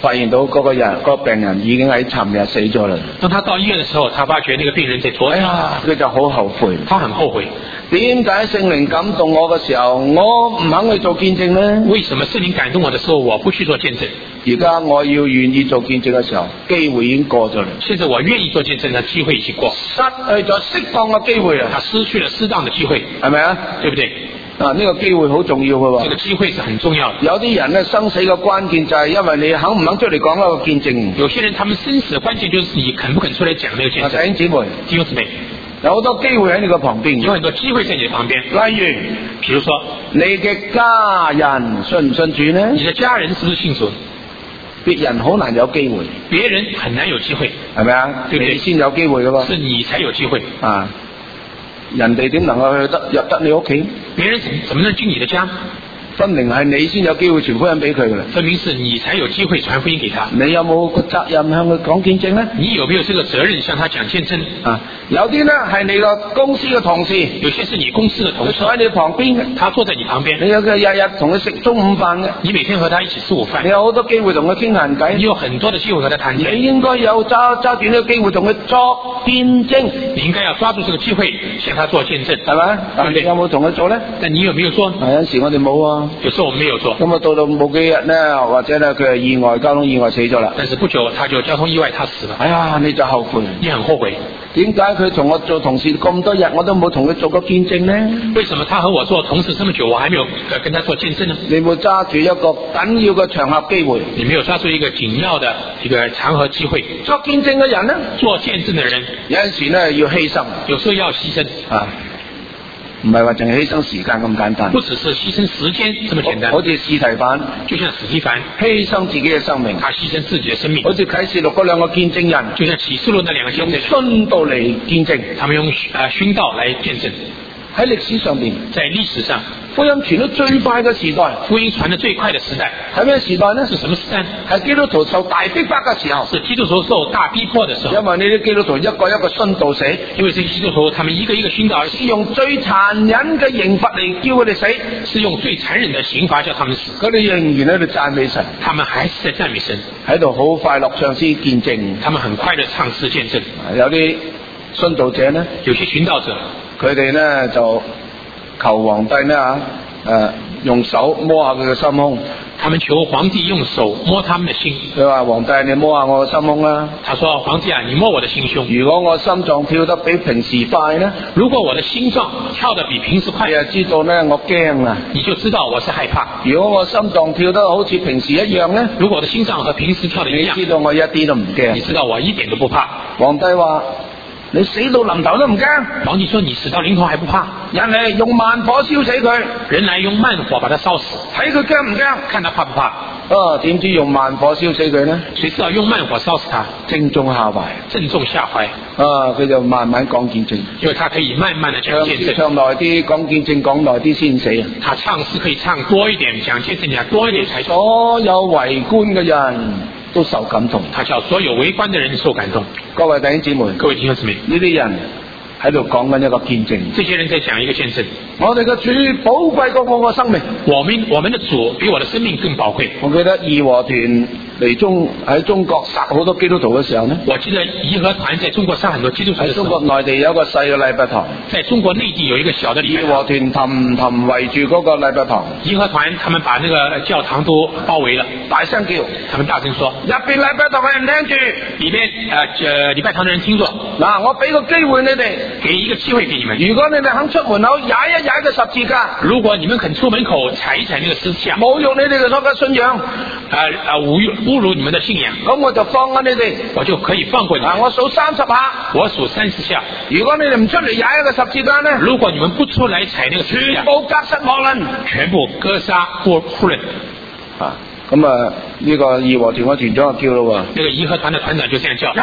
Speaker 2: 發現到嗰個病人已經喺尋日死咗啦。
Speaker 1: 當他到醫院的時候，他發覺那個病人在昨天，
Speaker 2: 佢就好後悔。
Speaker 1: 他很後悔。
Speaker 2: 點解聖靈感動我嘅時候，我唔肯去做見證呢？
Speaker 1: 為什麼聖靈感動我的時候，我不去做見證？
Speaker 2: 而家我要願意做見證嘅時候，機會已經過咗啦。
Speaker 1: 現在我願意做見證的機會已經過，
Speaker 2: 失去咗適當嘅機會啦。
Speaker 1: 他失去了適當的機會，
Speaker 2: 係咪啊？
Speaker 1: 對不對？
Speaker 2: 呢個機會好重要嘅喎。
Speaker 1: 這個機會是很重要的。
Speaker 2: 有啲人咧生死嘅關鍵就係因為你肯唔肯出嚟講一個見證。
Speaker 1: 有些人他們生死的關鍵就是你肯不肯出來講那個見證。
Speaker 2: 弟兄姊妹，
Speaker 1: 弟兄姊妹，
Speaker 2: 有好多機會喺你個旁邊，
Speaker 1: 有很多機會在你的旁邊。
Speaker 2: 例如，
Speaker 1: 比如說
Speaker 2: 你嘅家人信唔信主呢？
Speaker 1: 你的家人是不是信主？
Speaker 2: 別人好難有機會，
Speaker 1: 別人很難有機會，
Speaker 2: 係咪啊？
Speaker 1: 對不對？
Speaker 2: 你先有機會嘅喎，
Speaker 1: 是你才有機會
Speaker 2: 啊！人哋點能夠入得你屋企？
Speaker 1: 別人怎麼能進你的家？
Speaker 2: 分明係你先有機會傳福音俾佢嘅啦。
Speaker 1: 分明是你才有機會傳福音給他。
Speaker 2: 你有冇個責任向佢講見證呢？
Speaker 1: 你有沒有這個責任向他講見證？
Speaker 2: 啊，有啲呢係你個公司嘅同事，
Speaker 1: 有些是你公司的同事，
Speaker 2: 坐喺你旁邊嘅，
Speaker 1: 他坐在你旁邊，
Speaker 2: 你有個日日同佢食中午飯嘅，
Speaker 1: 你每天和他一起吃午飯，
Speaker 2: 你有好多機會同佢傾閒偈，
Speaker 1: 你有很多的機會和他談偈，
Speaker 2: 你應該有揸住呢個機會同佢作見證，
Speaker 1: 你應該要抓住這個機會向他做見證，
Speaker 2: 係咪？但你有冇同佢做呢？
Speaker 1: 但你有沒有做？
Speaker 2: 有陣時我哋冇啊，
Speaker 1: 有時候我們沒有做。
Speaker 2: 咁啊，到冇幾日呢，或者呢佢係意外交通意外死咗啦。
Speaker 1: 但是不久他就交通意外，他死了。
Speaker 2: 哎呀，你就後悔，
Speaker 1: 你很後悔。
Speaker 2: 點解佢同我做同事咁多日，我都冇同佢做過見證呢？
Speaker 1: 為什麼他和我做同事這麼久，我還沒有跟他做見證呢？
Speaker 2: 你冇揸住一個緊要嘅場合機會，
Speaker 1: 你沒有抓住一個緊要的一個場合機會。
Speaker 2: 作見證嘅人呢？做
Speaker 1: 見證的人
Speaker 2: 有陣時呢要犧牲，
Speaker 1: 有時候要犧牲
Speaker 2: 啊。唔係話淨係犧牲時間咁簡單，
Speaker 1: 不只是犧牲時間這麼簡單。
Speaker 2: 好似司提反，
Speaker 1: 就像史提凡
Speaker 2: 犧牲自己嘅生命，
Speaker 1: 他犧牲自己的生命。
Speaker 2: 好似啟示錄嗰兩個見證人，
Speaker 1: 就像啟示錄那兩個見證人，
Speaker 2: 用殉道嚟見證，
Speaker 1: 他們用殉道來見證。
Speaker 2: 喺歷史上邊，
Speaker 1: 在歷史上，
Speaker 2: 福音傳得最快嘅時代，
Speaker 1: 福音傳得最快的時代
Speaker 2: 係咩時代呢？
Speaker 1: 是什麼時代？
Speaker 2: 係基督徒受大逼迫嘅時候，
Speaker 1: 是基督徒受大逼迫的時候。
Speaker 2: 因為呢啲基督徒一個一個殉道死，
Speaker 1: 因為這些基督徒他們一個一個殉道而死，
Speaker 2: 是用最殘忍嘅刑罰嚟叫佢哋死，
Speaker 1: 是用最殘忍的刑罰叫他們死。
Speaker 2: 佢哋仍然喺度讚美神，
Speaker 1: 他們還是在讚美神，
Speaker 2: 喺度好快樂唱詩見證，
Speaker 1: 他們很快的唱詩見證。
Speaker 2: 有啲殉道者呢，
Speaker 1: 有些殉道者，佢
Speaker 2: 哋呢就求皇帝呢用手摸下佢嘅心胸，
Speaker 1: 他們求皇帝用手摸他們的心。
Speaker 2: 佢話皇帝，你摸下我嘅心胸啦。
Speaker 1: 他說皇帝啊，你摸我的心胸。
Speaker 2: 如果我心臟跳得比平時快呢？
Speaker 1: 如果我的心臟跳得比平時快，
Speaker 2: 你就知道呢我驚啦。
Speaker 1: 你就知道我是害怕。
Speaker 2: 如果我心臟跳得好似平時一樣呢？
Speaker 1: 如果我的心臟和平時跳得一樣，
Speaker 2: 你知道我一啲都唔驚。
Speaker 1: 你知道我一點都不怕。
Speaker 2: 皇帝話：你死到臨頭都唔驚。
Speaker 1: 皇帝說：你死到臨頭還不怕？
Speaker 2: 人嚟用慢火燒死佢，
Speaker 1: 人來用慢火把他燒死，
Speaker 2: 睇佢驚唔驚？
Speaker 1: 看他怕不怕？
Speaker 2: 點知用慢火燒死佢呢？
Speaker 1: 誰知道用慢火燒死他？
Speaker 2: 正中下懷，
Speaker 1: 正中下懷。
Speaker 2: 佢就慢慢講見證，
Speaker 1: 因為他可以慢慢的講見證，
Speaker 2: 唱耐啲講見證，講耐啲先死啊！
Speaker 1: 他唱詩可以唱多一點，講見證講多一點才。
Speaker 2: 所有圍觀嘅人都受感動，
Speaker 1: 他叫所有圍觀的人受感動。
Speaker 2: 各位弟兄姊妹，
Speaker 1: 各位弟兄姊妹，
Speaker 2: 呢啲人喺度講緊一個見證，
Speaker 1: 這些人在講一個見證。
Speaker 2: 我哋嘅主寶貴過我嘅生命，
Speaker 1: 我們的主比我的生命更寶貴。
Speaker 2: 我記得義和團喺中國殺好多基督徒嘅時候呢，
Speaker 1: 我記得義和團在中國殺很多基督徒嘅時候，
Speaker 2: 喺中國內地有一個細嘅禮拜堂，
Speaker 1: 在中國內地有一個小的禮拜堂，
Speaker 2: 義和團氹圍住嗰個禮拜堂，
Speaker 1: 義和團他們把那個教堂都包圍了，
Speaker 2: 大聲叫，
Speaker 1: 他們大聲說，
Speaker 2: 入邊禮拜堂嘅人聽住，
Speaker 1: 裏邊禮拜堂的人聽着，
Speaker 2: 嗱，我俾個機會你哋，
Speaker 1: 給一個機會給你們，
Speaker 2: 如果你哋肯出門口踩一踩個十字架，
Speaker 1: 如果你們肯出門口踩一踩那個十字架，
Speaker 2: 侮辱你哋嘅所嘅信仰，
Speaker 1: 侮辱你們的信仰，
Speaker 2: 咁我就放咗你哋，
Speaker 1: 我就可以放過你。
Speaker 2: 我數30下，
Speaker 1: 我數30下。
Speaker 2: 如果你哋唔出嚟踩一個十字架呢？
Speaker 1: 如果你們不出來踩那個十字架，
Speaker 2: 全部格殺莫論，
Speaker 1: 全部割殺夫人。
Speaker 2: 咁呢個義和團嘅團長就叫咯喎，
Speaker 1: 那個義和團的團長就這樣叫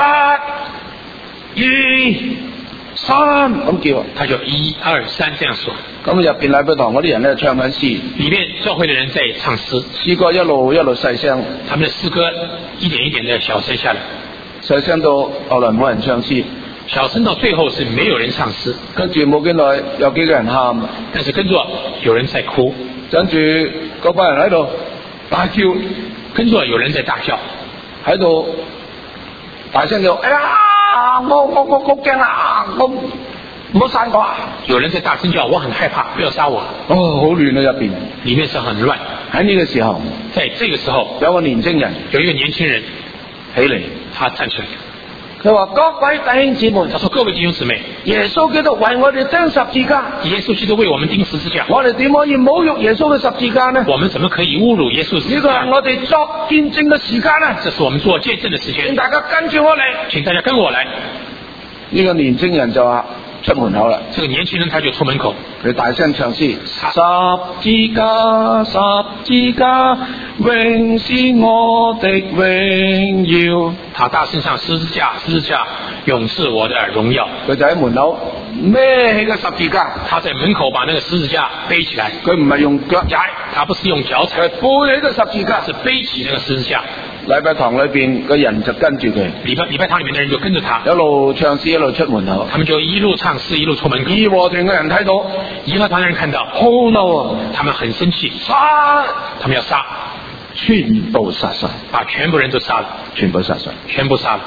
Speaker 2: ，1、2、3咁叫，
Speaker 1: 他就1、2、3這樣說。
Speaker 2: 咁入邊禮拜堂嗰啲人咧唱緊詩，
Speaker 1: 裏面教會的人在唱詩，
Speaker 2: 詩歌一路細聲，
Speaker 1: 他們的詩歌一點一點的小聲下來，
Speaker 2: 細聲到後來冇人唱詩，
Speaker 1: 小聲到最後是沒有人唱詩，
Speaker 2: 跟住冇幾耐有幾個人喊，
Speaker 1: 但是跟住有人在哭，
Speaker 2: 跟住嗰班人喺度大叫，
Speaker 1: 跟住有人在大叫，
Speaker 2: 喺度大聲叫：哎呀，我驚啊！我唔好殺我啊！
Speaker 1: 有人在大聲叫，我很害怕，不要殺我。
Speaker 2: 哦，好亂啊入邊，
Speaker 1: 裡面是很亂。
Speaker 2: 喺呢個時候，
Speaker 1: 在這個時候，
Speaker 2: 有個年輕人，
Speaker 1: 有一個年輕人
Speaker 2: 起嚟，
Speaker 1: 他站起來。
Speaker 2: 佢話：各位弟兄姊妹，
Speaker 1: 他說：各位弟兄姊妹，
Speaker 2: 耶穌基督為我哋釘十字架，
Speaker 1: 耶穌基督為我們釘十字架，
Speaker 2: 我哋點可以侮辱耶穌嘅十字架呢？
Speaker 1: 我們怎麼可以侮辱耶穌十字架？
Speaker 2: 呢個係我哋作見證嘅時間啊！
Speaker 1: 這是我們做見證的時間。
Speaker 2: 請大家跟住我嚟，
Speaker 1: 請大家跟我來。
Speaker 2: 呢個年輕人就話出門口啦。
Speaker 1: 這個年輕人他就出門口，
Speaker 2: 佢大聲唱詩：十字架，十字架，永是我的榮耀。
Speaker 1: 他大聲唱十字架，十字架，永是我的榮耀。
Speaker 2: 佢就喺門口孭起個十字架，
Speaker 1: 他在門口把那個十字架背起來。
Speaker 2: 佢唔係用腳踩，
Speaker 1: 他不是用腳踩，
Speaker 2: 佢背起個十字架，
Speaker 1: 是背起那個十字架。
Speaker 2: 禮拜堂裏邊個人就跟住佢，
Speaker 1: 禮拜堂裡面的人就跟着他，
Speaker 2: 一路唱詩一路出門口。
Speaker 1: 他們就一路唱詩一路出門口。
Speaker 2: 義和團嘅人睇到，
Speaker 1: 義和團的人看到，
Speaker 2: 好嬲啊！
Speaker 1: 他們很生氣，
Speaker 2: 殺！
Speaker 1: 他們要殺，
Speaker 2: 全部殺晒，
Speaker 1: 把全部人都殺了，
Speaker 2: 全部殺晒，
Speaker 1: 全部殺了。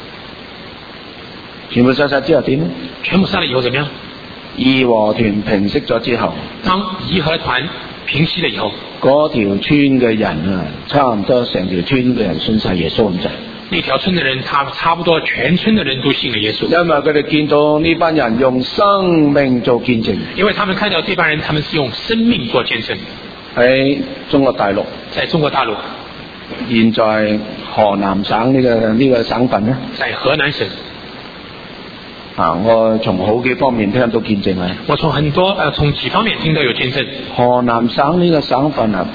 Speaker 2: 全部殺晒之後點呢？
Speaker 1: 全部殺了以後怎麼樣？
Speaker 2: 義和團平息咗之後，
Speaker 1: 當義和團平息了以後，
Speaker 2: 嗰條村嘅人啊，差唔多成條村嘅人信晒耶穌咁滯。
Speaker 1: 那條村的人，他差不多全村的人都信了耶穌。
Speaker 2: 因為佢哋見到呢班人用生命做見證。
Speaker 1: 因為他們看到這班人，他們是用生命做見證。
Speaker 2: 喺中國大陸，
Speaker 1: 在中國大陸，
Speaker 2: 現在河南省呢個省份呢，
Speaker 1: 在河南省。
Speaker 2: 我從好幾方面聽到見證啊！
Speaker 1: 我從從幾方面聽到有見證。
Speaker 2: 河南省呢個省份啊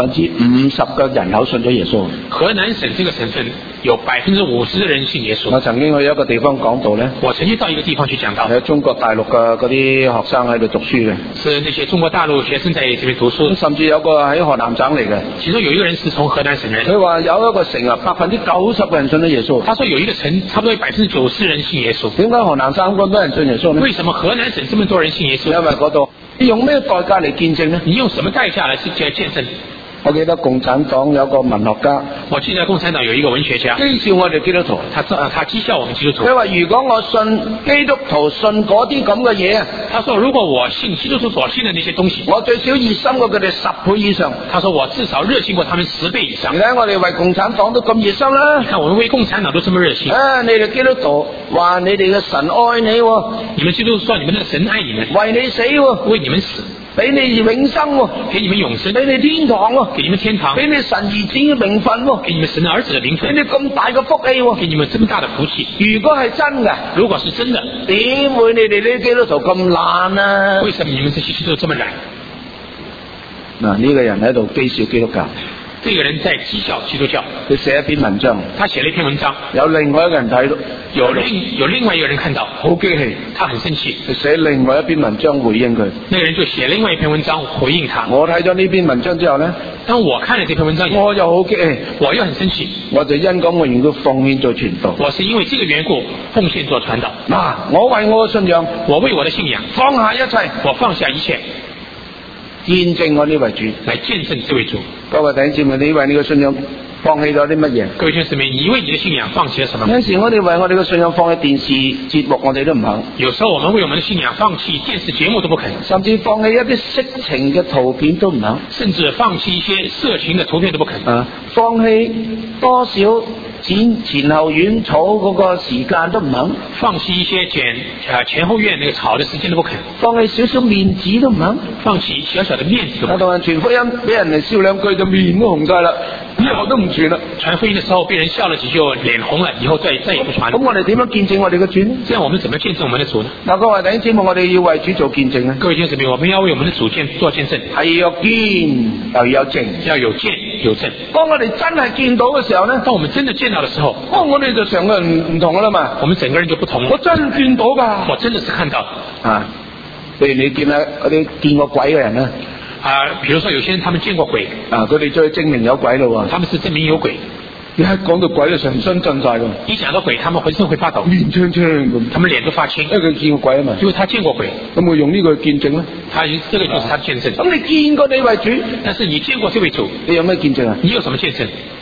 Speaker 2: ，50%嘅人口信咗耶穌。
Speaker 1: 河南省這個省份有50%的人信耶穌。
Speaker 2: 我曾經去一個地方講道呢，
Speaker 1: 我曾經到一個地方去講道，
Speaker 2: 喺中國大陸嘅嗰啲學生喺度讀書嘅，
Speaker 1: 是那些中國大陸學生在這邊讀書。
Speaker 2: 甚至有個喺河南省嚟嘅，
Speaker 1: 其中有一個人是從河南省人。
Speaker 2: 佢話有一個城啊，90%嘅人信咗耶穌。
Speaker 1: 他說有一個城，差不多有90%人信耶穌。
Speaker 2: 點解河南省咁多人信耶穌呢？
Speaker 1: 為什麼河南省這麼多人信耶穌？
Speaker 2: 因為嗰度你用咩代價嚟見證呢？
Speaker 1: 你用什麼代價來見證？
Speaker 2: 我記得共產黨有個文學家，
Speaker 1: 我記得共產黨有一個文學家，
Speaker 2: 譏笑我哋基督徒，
Speaker 1: 他譏笑我們基督徒。
Speaker 2: 佢話如果我信基督徒信嗰啲咁嘅嘢啊，
Speaker 1: 他說如果我信基督徒所信的那些東西，
Speaker 2: 我最少熱心過佢哋10倍以上。
Speaker 1: 他說我至少熱心過他們10倍以上。
Speaker 2: 你睇我哋為共產黨都咁熱心啦，
Speaker 1: 你看我們為共產黨都這麼熱心。
Speaker 2: 你哋基督徒話你哋嘅神愛你，
Speaker 1: 你們基督徒說你們的神愛你們，
Speaker 2: 為你死，
Speaker 1: 為你們死，
Speaker 2: 俾你永生，
Speaker 1: 給你們永生，
Speaker 2: 俾你天堂，
Speaker 1: 給你們天堂，
Speaker 2: 俾你神兒子嘅名分，
Speaker 1: 給你們神兒子的名分，
Speaker 2: 俾你咁大嘅福氣，
Speaker 1: 給你們這麼大的福氣。
Speaker 2: 如果係真嘅，
Speaker 1: 如果是真的，
Speaker 2: 點會你哋呢啲基督徒咁懶啊？
Speaker 1: 為什麼你們這些基督徒這麼懶？
Speaker 2: 嗱，呢個人喺度譏笑基督教。
Speaker 1: 這個人在譏笑基督教。
Speaker 2: 佢寫一篇文章，
Speaker 1: 他寫了一篇文章，
Speaker 2: 有另外一個人睇到，
Speaker 1: 有另外一個人看到，
Speaker 2: 好激氣，
Speaker 1: 他很生氣，
Speaker 2: 佢寫另外一篇文章回應佢。
Speaker 1: 那個人就寫另外一篇文章回應他。
Speaker 2: 我睇咗呢篇文章之後呢，
Speaker 1: 當我看了這篇文章以後，
Speaker 2: 我又好激氣，
Speaker 1: 我又很生氣，
Speaker 2: 我就因咁嘅緣故奉獻做傳道。
Speaker 1: 我是因為這個緣故奉獻做傳道。
Speaker 2: 嗱，我為我嘅信仰，
Speaker 1: 我為我的信仰
Speaker 2: 放下一切，
Speaker 1: 我放下一切，
Speaker 2: 見證我呢位主，
Speaker 1: 來見證這位主。
Speaker 2: 各位弟兄姊妹，你為你嘅信仰放棄咗啲乜嘢？
Speaker 1: 各位弟兄姊妹，你為你的信仰放棄了什麼？
Speaker 2: 有時我哋為我哋嘅信仰放棄電視節目，我哋都唔肯。
Speaker 1: 有時候我們為我們的信仰放棄電視節目都不肯，
Speaker 2: 甚至放棄一啲色情嘅圖片都唔肯，
Speaker 1: 甚至放棄一些色情的圖片都不肯。
Speaker 2: 放棄多少前後院草嗰個時間都唔肯，
Speaker 1: 放棄一些前後院那個草的時間都不肯，
Speaker 2: 放棄少少面子都唔肯，
Speaker 1: 放棄小小的面子都不肯。
Speaker 2: 同人傳福音，俾人哋笑兩句就面都紅晒啦，以後都唔傳啦。
Speaker 1: 傳福音的時候被人笑了幾句，臉紅了，以後再也不傳了。
Speaker 2: 咁我哋點樣見證我哋嘅主呢？
Speaker 1: 這樣我們怎麼見證我們的主呢？
Speaker 2: 嗱，各位弟兄姊妹，我哋要為主做見證呢。
Speaker 1: 各位弟兄姊妹，我們要為我們的主做見證，
Speaker 2: 係要見又要證，
Speaker 1: 要有見有證。
Speaker 2: 當我哋真係見到嘅時候呢，
Speaker 1: 當我們真的見到的時候，
Speaker 2: 我哋就成個人唔同噶啦嘛。
Speaker 1: 我們整個人就不同了。
Speaker 2: 我真見到噶，
Speaker 1: 我真的是看到
Speaker 2: 啊。譬如你見下嗰啲見過鬼嘅人呢，
Speaker 1: 比如說有些人他們見過鬼，
Speaker 2: 佢哋再證明有鬼咯。
Speaker 1: 他們是證明有鬼。
Speaker 2: 一講到鬼就成身震晒㗎。
Speaker 1: 一講到鬼，他們渾身會發抖，
Speaker 2: 面青青咁，
Speaker 1: 他們臉都發青，
Speaker 2: 因為佢見過鬼啊嘛。
Speaker 1: 因為他見過鬼，
Speaker 2: 咁佢用呢個見證咧？
Speaker 1: 這個就是他的見證。
Speaker 2: 咁你見過呢位主，
Speaker 1: 但是你見過這位主，
Speaker 2: 你有咩見證啊？
Speaker 1: 你有什麼見證？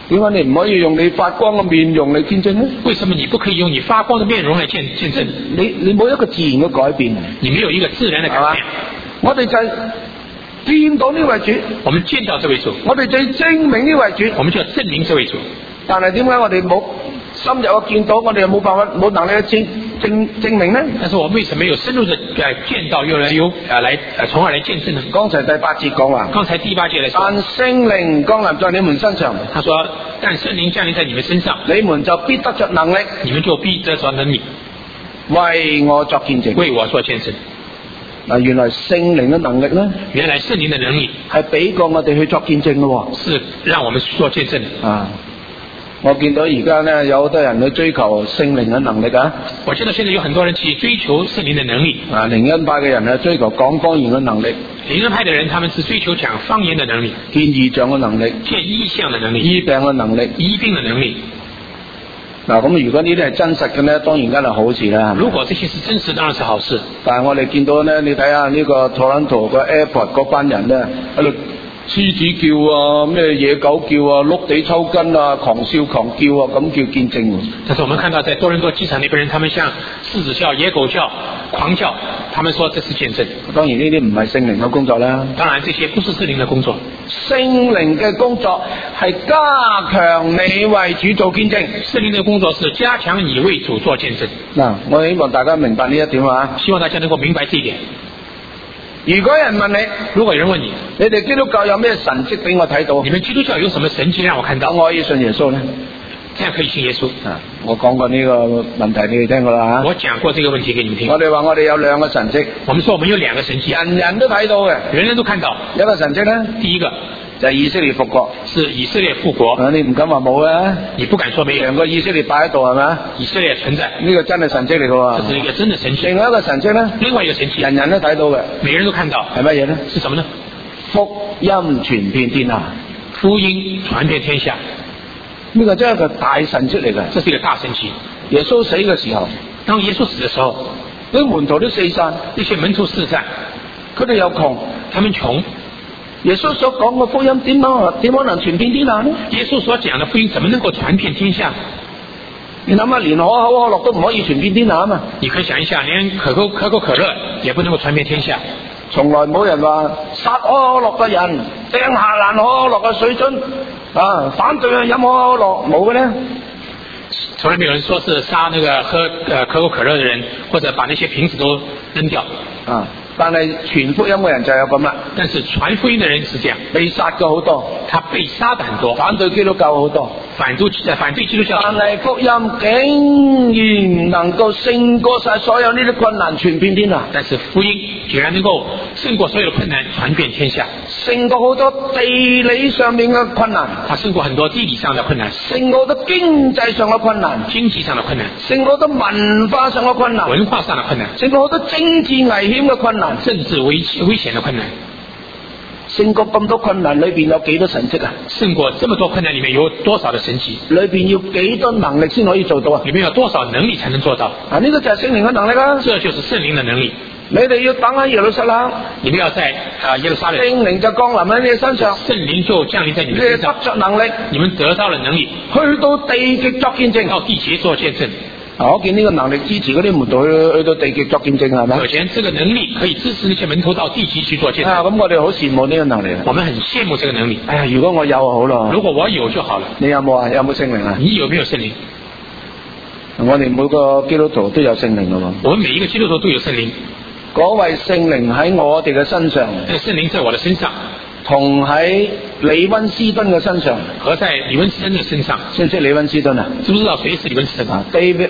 Speaker 2: 點解你唔可以用你發光嘅面容嚟見證呢？
Speaker 1: 為什麼你不可以用你發光的面容來見證？
Speaker 2: 你冇一個自然嘅改變，
Speaker 1: 你沒有一個自然的改變。
Speaker 2: 我哋就係見到呢位主，
Speaker 1: 我們見到這位主，
Speaker 2: 我哋就證明呢位主，
Speaker 1: 我們就要證明這位主。但
Speaker 2: 係點解我哋冇深入嘅見到，我哋又冇辦法冇能力去證明呢？
Speaker 1: 但是我為什麼有深入的見到，又從而來見證呢？
Speaker 2: 剛才第8節講話，
Speaker 1: 剛才第8節來說，
Speaker 2: 但聖靈降臨在你們身上，
Speaker 1: 他說，但聖靈降臨在你們身上，
Speaker 2: 你們就必得着能力，
Speaker 1: 你們就必得着能力，
Speaker 2: 為我作見證，
Speaker 1: 為我作見證。
Speaker 2: 嗱，原來聖靈嘅能力咧，
Speaker 1: 原來聖靈的能力
Speaker 2: 係俾過我哋去作見證嘅，
Speaker 1: 是讓我們去做見證
Speaker 2: 啊！我見到而家咧有好多人去追求聖靈嘅能力啊！
Speaker 1: 我知道現在有很多人去追求聖靈的能力
Speaker 2: 啊！靈恩派嘅人咧追求講方言嘅能力，
Speaker 1: 靈恩派的人他們是追求講方言的能力，
Speaker 2: 見異象嘅能力，
Speaker 1: 見異象的能力，
Speaker 2: 醫病嘅能力，
Speaker 1: 醫病的能力。
Speaker 2: 嗱，咁如果呢啲係真實嘅咧，當然梗係好事啦。
Speaker 1: 如果這些是真實，當然是好事。
Speaker 2: 但係我哋見到咧，你睇下呢個 Toronto 個 Airport 嗰班人咧喺度獅子叫啊，咩野狗叫啊，碌地抽筋啊，狂笑狂叫啊，咁叫見證。
Speaker 1: 但是我們看到在多倫多機場那邊人，他們像獅子叫、野狗叫、狂叫，他們說這是見證。
Speaker 2: 當然呢啲唔係聖靈嘅工作啦。
Speaker 1: 當然這些不是聖靈的工作。
Speaker 2: 聖靈嘅工作係加強你為主做見證。
Speaker 1: 聖靈嘅工作是加強你為主做見證。
Speaker 2: 嗱，我希望大家明白呢一點啊。
Speaker 1: 希望大家能夠明白這一點。
Speaker 2: 如果有人問你，
Speaker 1: 如果有人問你，
Speaker 2: 你哋基督教有咩神蹟俾我睇到？
Speaker 1: 你們基督教有什麼神蹟讓我看到？
Speaker 2: 我可以信耶穌呢？
Speaker 1: 這樣可以信耶穌。
Speaker 2: 我講過呢個問題，你哋聽過啦。
Speaker 1: 我講過這個問題給你們聽。
Speaker 2: 我哋話我哋有兩個神蹟。
Speaker 1: 我們說我們有兩個神蹟，
Speaker 2: 人人都睇到嘅，
Speaker 1: 人人都看到。
Speaker 2: 有一個神蹟呢，
Speaker 1: 第一個
Speaker 2: 就係以色列復國，
Speaker 1: 是以色列復國。
Speaker 2: 你唔敢話冇啊？
Speaker 1: 你不敢說沒有。
Speaker 2: 成個以色列擺喺度係咪？
Speaker 1: 以色列存在，
Speaker 2: 呢個真係神蹟嚟嘅。
Speaker 1: 這是一個真的神蹟。
Speaker 2: 另外一個神蹟呢？
Speaker 1: 另外一個神蹟，
Speaker 2: 人人都睇到嘅，
Speaker 1: 每個人都看到，
Speaker 2: 係乜嘢呢？
Speaker 1: 是什麼呢？
Speaker 2: 福音傳遍天下，
Speaker 1: 福音傳遍天下，
Speaker 2: 呢個真係一個大神蹟嚟嘅。
Speaker 1: 這是一個大神蹟。
Speaker 2: 耶穌死嘅時候，
Speaker 1: 當耶穌死的時候，
Speaker 2: 啲門徒都四散，
Speaker 1: 那些門徒四散，
Speaker 2: 佢哋又窮，
Speaker 1: 他們窮。
Speaker 2: 耶穌所講嘅福音點可能傳遍天下呢？
Speaker 1: 耶穌所講的福音怎麼能夠傳遍天下？
Speaker 2: 你諗下，連可口可樂都唔可以傳遍天下啊嘛！
Speaker 1: 你可以想一下，連可口可樂也不能夠傳遍天下。
Speaker 2: 從來冇人話殺可口可樂嘅人掟下爛可口可樂嘅水樽啊，反對飲可口可樂，冇嘅咧。
Speaker 1: 從來沒有人說是殺那個喝可口可樂的人，或者把那些瓶子都扔掉
Speaker 2: 啊。但係傳福音嘅人就有咁啦。但是
Speaker 1: 傳福音的人是這樣，
Speaker 2: 被殺嘅好多，
Speaker 1: 他被殺的很多，
Speaker 2: 反對基督教好多，
Speaker 1: 反對基督教。
Speaker 2: 但係福音竟然能夠勝過晒所有呢啲困難，傳遍天下。
Speaker 1: 但是福音居然能夠勝過所有的困難，傳遍天下，
Speaker 2: 勝過好多地理上面嘅困難，
Speaker 1: 他勝過很多地理上的困難，
Speaker 2: 勝過好多經濟上嘅困難，
Speaker 1: 經濟上的困難，
Speaker 2: 勝過好多文化上嘅困難，
Speaker 1: 文化上的困難，
Speaker 2: 勝過好多政治危險嘅困難。
Speaker 1: 政治危險的困難，
Speaker 2: 勝過咁多困難裏邊有幾多神蹟啊？
Speaker 1: 勝過這麼多困難裏面有多少的神蹟？
Speaker 2: 裏邊要幾多能力先可以做到啊？
Speaker 1: 裏面有多少能力才能做到？
Speaker 2: 啊，呢個就係聖靈嘅能力啦。
Speaker 1: 這就是聖靈的能力。
Speaker 2: 你哋要等喺耶路撒冷，
Speaker 1: 你們要在耶路撒冷，
Speaker 2: 聖靈就降臨喺你嘅身上，
Speaker 1: 聖靈就降臨在你們身上，
Speaker 2: 你得着能力，
Speaker 1: 你們得到了能力，
Speaker 2: 去到地極作見證，
Speaker 1: 到地極做見證。
Speaker 2: 我見呢個能力支持嗰啲門徒去到地極作見證係咪？
Speaker 1: 可見這個能力可以支持那些門徒到地極去做見證。
Speaker 2: 咁我哋好羨慕呢個能力。
Speaker 1: 我們很羨慕這個能力。
Speaker 2: 哎呀，如果我有就好咯。
Speaker 1: 如果我有就好了。
Speaker 2: 你有冇啊？有冇聖靈啊？
Speaker 1: 你有沒有聖靈？
Speaker 2: 我哋每個基督徒都有聖靈噶嘛。
Speaker 1: 我們每一個基督徒都有聖靈。
Speaker 2: 嗰位聖靈喺我哋嘅身上。
Speaker 1: 聖靈在我的身上。
Speaker 2: 同喺李溫斯敦嘅身上，
Speaker 1: 和在李溫斯敦嘅身上。
Speaker 2: 識唔識李溫斯敦啊？
Speaker 1: 知唔知道誰是李溫斯敦
Speaker 2: ？David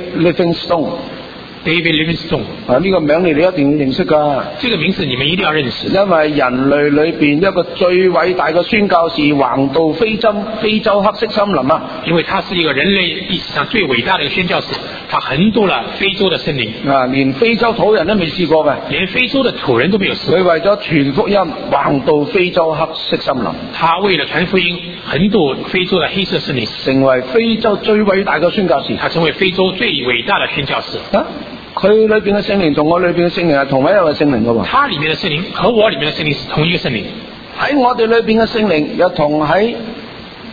Speaker 2: Livingstone。David
Speaker 1: Livingstone。
Speaker 2: 呢個名你哋一定要認識噶。
Speaker 1: 這個名字你們一定要認識。
Speaker 2: 因為人類裏邊一個最偉大嘅宣教士橫渡非洲黑色森林啊！
Speaker 1: 因為他是一個人類歷史上最偉大的一個宣教士，他橫渡了非洲的森林。
Speaker 2: 連非洲土人都未試過嘅，
Speaker 1: 連非洲的土人都沒有試過。
Speaker 2: 佢為咗傳福音橫渡非洲黑色森林。
Speaker 1: 他為了傳福音橫渡非洲的黑色森林，
Speaker 2: 成為非洲最偉大嘅宣教士。
Speaker 1: 他成為非洲最偉大的宣教士。
Speaker 2: 佢裏邊嘅聖靈同我裏邊嘅聖靈係同一個聖靈噶喎。他
Speaker 1: 裏面嘅聖靈和我裏面嘅聖靈是同一個聖靈。
Speaker 2: 喺我哋裏邊嘅聖靈又同喺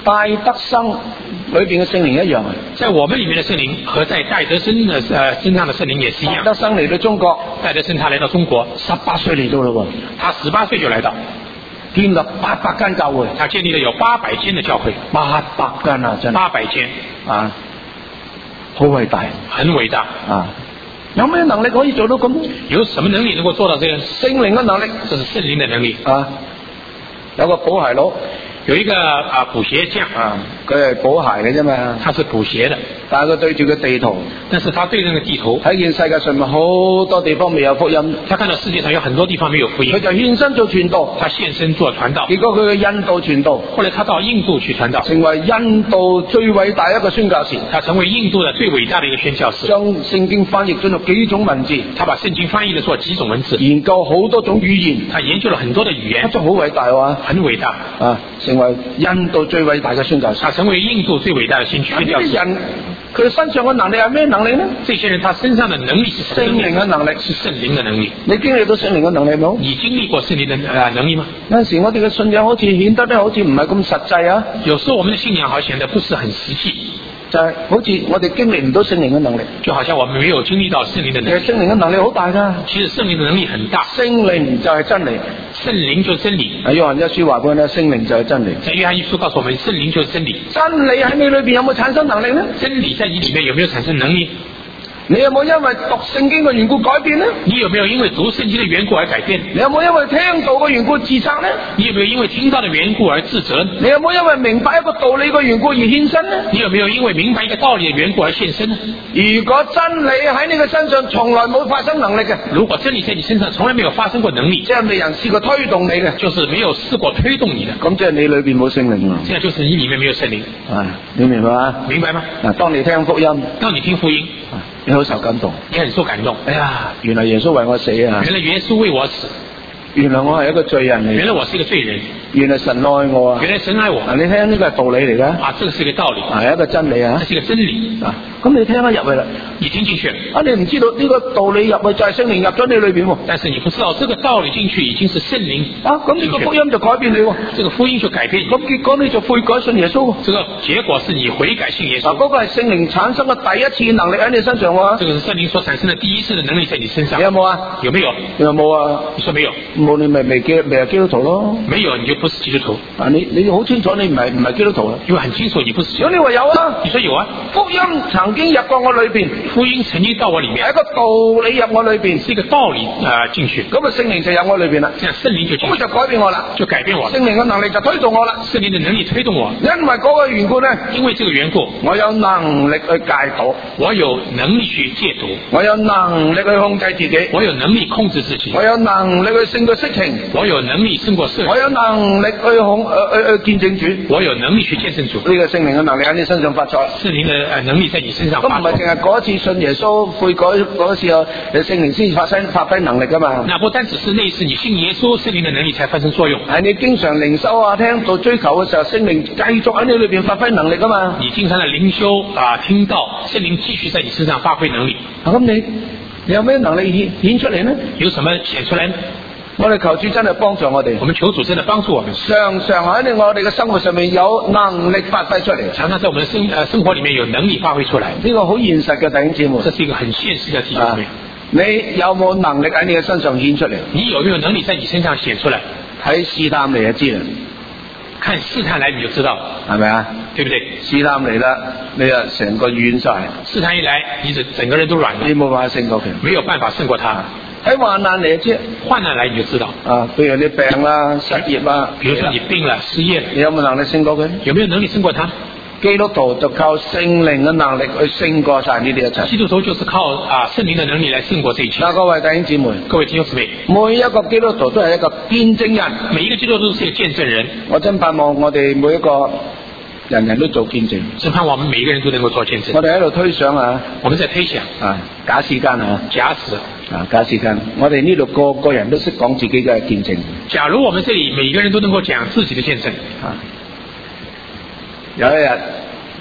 Speaker 2: 戴德生裏邊嘅聖靈一樣啊！
Speaker 1: 在我們裡面的聖靈和在戴德生的身上的聖靈也是一樣。
Speaker 2: 戴德生嚟到中國，
Speaker 1: 戴德生他來到中國
Speaker 2: 18歲嚟到咯喎，
Speaker 1: 他18歲就來到，
Speaker 2: 建立800間教會，
Speaker 1: 他建立了有800間的教會
Speaker 2: ，800間啊，真係
Speaker 1: 800間
Speaker 2: 啊，好偉大，
Speaker 1: 很偉大
Speaker 2: 啊！有咩能力可以做到咁？
Speaker 1: 有什麼能力能夠做到這個？
Speaker 2: 聖靈嘅能力，
Speaker 1: 這是聖靈的能力
Speaker 2: 啊！有個補鞋佬，
Speaker 1: 有一個補鞋匠
Speaker 2: 啊，佢係補鞋嘅啫嘛，
Speaker 1: 他是補鞋的，
Speaker 2: 但係佢對住個地圖，
Speaker 1: 但是他對那個地圖
Speaker 2: 睇見世界上面好多地方未有福音，
Speaker 1: 他看到世界上有很多地方沒有福音，
Speaker 2: 佢就獻身做傳道，
Speaker 1: 他獻身做傳道，
Speaker 2: 結果佢去印度傳道，
Speaker 1: 後來他到印度去傳道，
Speaker 2: 成為印度最偉大一個宣教士，
Speaker 1: 他成為印度的最偉大的一個宣教士，
Speaker 2: 將聖經翻譯進入幾種文字，
Speaker 1: 他把聖經翻譯了做幾種文字，
Speaker 2: 研究好多種語言，
Speaker 1: 他研究了很多的語言，
Speaker 2: 真係好偉大喎，
Speaker 1: 很偉大
Speaker 2: 啊！成為印度最偉大嘅宣教士，
Speaker 1: 他成為印度最偉大的宣教士。
Speaker 2: 人佢身上嘅能力係咩能力呢？
Speaker 1: 這些人他身上的能力是
Speaker 2: 聖靈嘅能力，
Speaker 1: 是聖靈的能力。
Speaker 2: 你經歷到聖靈嘅能力冇？
Speaker 1: 你經歷過聖靈的能力嗎？
Speaker 2: 有陣時我哋嘅信仰好似顯得咧，好似唔係咁實際啊。
Speaker 1: 有時候我們的信仰好像顯得不是很實際，
Speaker 2: 就係好似我哋經歷唔到聖靈嘅能力，
Speaker 1: 就好像我們沒有經歷到聖靈的能力。
Speaker 2: 其實聖靈嘅能力好大㗎。
Speaker 1: 其實聖靈的能力很大，
Speaker 2: 聖靈就係真理，
Speaker 1: 聖靈就是真理。
Speaker 2: 約翰一書話俾我聽，聖靈就係真理。
Speaker 1: 在約翰一書告訴我們，聖靈就是真理。
Speaker 2: 真理喺你裏邊有冇產生能力呢？
Speaker 1: 真理在你裡面有沒有產生能力？
Speaker 2: 你有冇因為讀聖經嘅緣故改變呢？
Speaker 1: 你有沒有因為讀聖經的緣故而改變？
Speaker 2: 你有冇因為聽道嘅緣故自責呢？
Speaker 1: 你有沒有因為聽到的緣故而自責？
Speaker 2: 你有冇因為明白一個道理嘅緣故而獻身呢？
Speaker 1: 你有沒有因為明白一個道理的緣故而獻身呢？
Speaker 2: 如果真理喺你嘅身上從來冇發生能力嘅，
Speaker 1: 如果真理在你身上從來沒有發生過能力，
Speaker 2: 即係未人試過推動你嘅，
Speaker 1: 就是沒有試過推動你的，
Speaker 2: 咁即係你裏邊冇聖靈啊！
Speaker 1: 這樣就是你裡面沒有聖靈。
Speaker 2: 你明白嗎？
Speaker 1: 明白嗎？
Speaker 2: 嗱，當你聽福音，
Speaker 1: 當你聽福音，
Speaker 2: 你好受感動，
Speaker 1: 你很受感動。
Speaker 2: 哎呀，原來耶穌為我死啊！
Speaker 1: 原來耶穌為我死，
Speaker 2: 原來我係一個罪人嚟，
Speaker 1: 原來我是一個罪人，
Speaker 2: 原來神愛我啊！
Speaker 1: 原來神愛我。
Speaker 2: 你聽呢個係道理嚟噶，
Speaker 1: 這個是一個道理，
Speaker 2: 係一個真理啊！
Speaker 1: 這是一個真理
Speaker 2: 啊！咁你聽得入去啦，
Speaker 1: 你聽進去，
Speaker 2: 你唔知道呢個道理入去就係聖靈入咗你裏邊喎，
Speaker 1: 但是你不知道這個道理進去已經是聖靈
Speaker 2: 咁呢個福音就改變你喎，
Speaker 1: 這個福音就改變你，
Speaker 2: 咁結果你就悔改信耶穌喎，
Speaker 1: 這個結果是你悔改信耶穌。
Speaker 2: 嗰個係聖靈產生嘅第一次能力喺你身上喎，
Speaker 1: 這個是聖靈所產生的第一次的能力在你身上。
Speaker 2: 你有冇啊？
Speaker 1: 有沒有？
Speaker 2: 有冇啊？
Speaker 1: 你說沒有？
Speaker 2: 冇，你咪未係基督徒咯。
Speaker 1: 沒有你就不是基督徒。
Speaker 2: 你好清楚你唔係基督徒啦，
Speaker 1: 因為很清楚你不是基督徒。
Speaker 2: 如果你話有啊，
Speaker 1: 你說有啊？
Speaker 2: 福音曾經入過我裏邊，
Speaker 1: 福音曾經到我裏面，
Speaker 2: 係一個道理入我裏邊，
Speaker 1: 是一個道理進去，
Speaker 2: 咁聖靈就入我裏邊啦，
Speaker 1: 這樣聖靈就進去，
Speaker 2: 咁就改變我啦，
Speaker 1: 就改變我，
Speaker 2: 聖靈嘅能力就推動我啦，
Speaker 1: 聖靈的能力推動我，
Speaker 2: 因為嗰個緣故呢，
Speaker 1: 因為這個緣故，
Speaker 2: 我有能力去戒賭，
Speaker 1: 我有能力去戒毒，
Speaker 2: 我有能力去控制自己，
Speaker 1: 我有能力控制自己，
Speaker 2: 我有能力去勝過色情，
Speaker 1: 我有能力勝過色情，
Speaker 2: 我有能力去見證主，
Speaker 1: 我有能力去見證主。
Speaker 2: 呢個聖靈嘅能力喺你身上發作，
Speaker 1: 聖靈的能力在你身上發作。
Speaker 2: 咁唔係淨係嗰一次信耶穌悔改嗰時候，聖靈先發揮能力噶嘛？
Speaker 1: 那不單只是那一次你信耶穌，聖靈的能力才發生作用。
Speaker 2: 係你經常靈修啊、聽到追求嘅時候，聖靈繼續喺你裏邊發揮能力噶嘛？
Speaker 1: 你經常嘅靈修聽到聖靈繼續在你身上發揮能力。
Speaker 2: 咁你有咩能力顯出嚟呢？
Speaker 1: 有什麼顯出來呢？
Speaker 2: 我哋求主真係幫助我哋，
Speaker 1: 我們求主真的幫助我們，
Speaker 2: 常常喺我哋嘅生活上面有能力發揮出嚟，
Speaker 1: 常常在我們的生活裏面有能力發揮出來。
Speaker 2: 呢個好現實嘅弟兄姊妹，
Speaker 1: 這是一個很現實嘅弟兄姊妹。
Speaker 2: 你有冇能力喺你嘅身上顯出嚟？
Speaker 1: 你有沒有能力在你身上顯出來？
Speaker 2: 睇試探嚟就知啦，
Speaker 1: 看試探來你就知道，
Speaker 2: 係咪啊？
Speaker 1: 對不對？
Speaker 2: 試探嚟啦，你啊成個軟晒。
Speaker 1: 試探一來，你整個人都軟了，
Speaker 2: 你冇辦法勝過佢，
Speaker 1: 沒有辦法勝過他。
Speaker 2: 喺患難嚟啫，
Speaker 1: 患難來你就知道
Speaker 2: 譬如你病啦、失業啦，
Speaker 1: 比如說你病了、失業了，
Speaker 2: 你有冇能力勝過佢？
Speaker 1: 有沒有能力勝過他？
Speaker 2: 基督徒就靠聖靈嘅能力去勝過晒呢啲一切。
Speaker 1: 基督徒就是靠聖靈的能力來勝過這一切。
Speaker 2: 各位弟兄姊妹，
Speaker 1: 各位弟兄姊妹，
Speaker 2: 每一個基督徒都係一個見證人，
Speaker 1: 每一個基督徒都是一個見證人。
Speaker 2: 我真盼望我哋每一個人人都做見證，
Speaker 1: 真盼望我們每一個人都能夠做見證。
Speaker 2: 我哋喺度推想
Speaker 1: 我們在推想
Speaker 2: 假時間
Speaker 1: 假使
Speaker 2: 假時間，我哋呢度個個人都識講自己嘅見證。
Speaker 1: 假如我們這裡每一個人都能夠講自己的見證，
Speaker 2: 有一日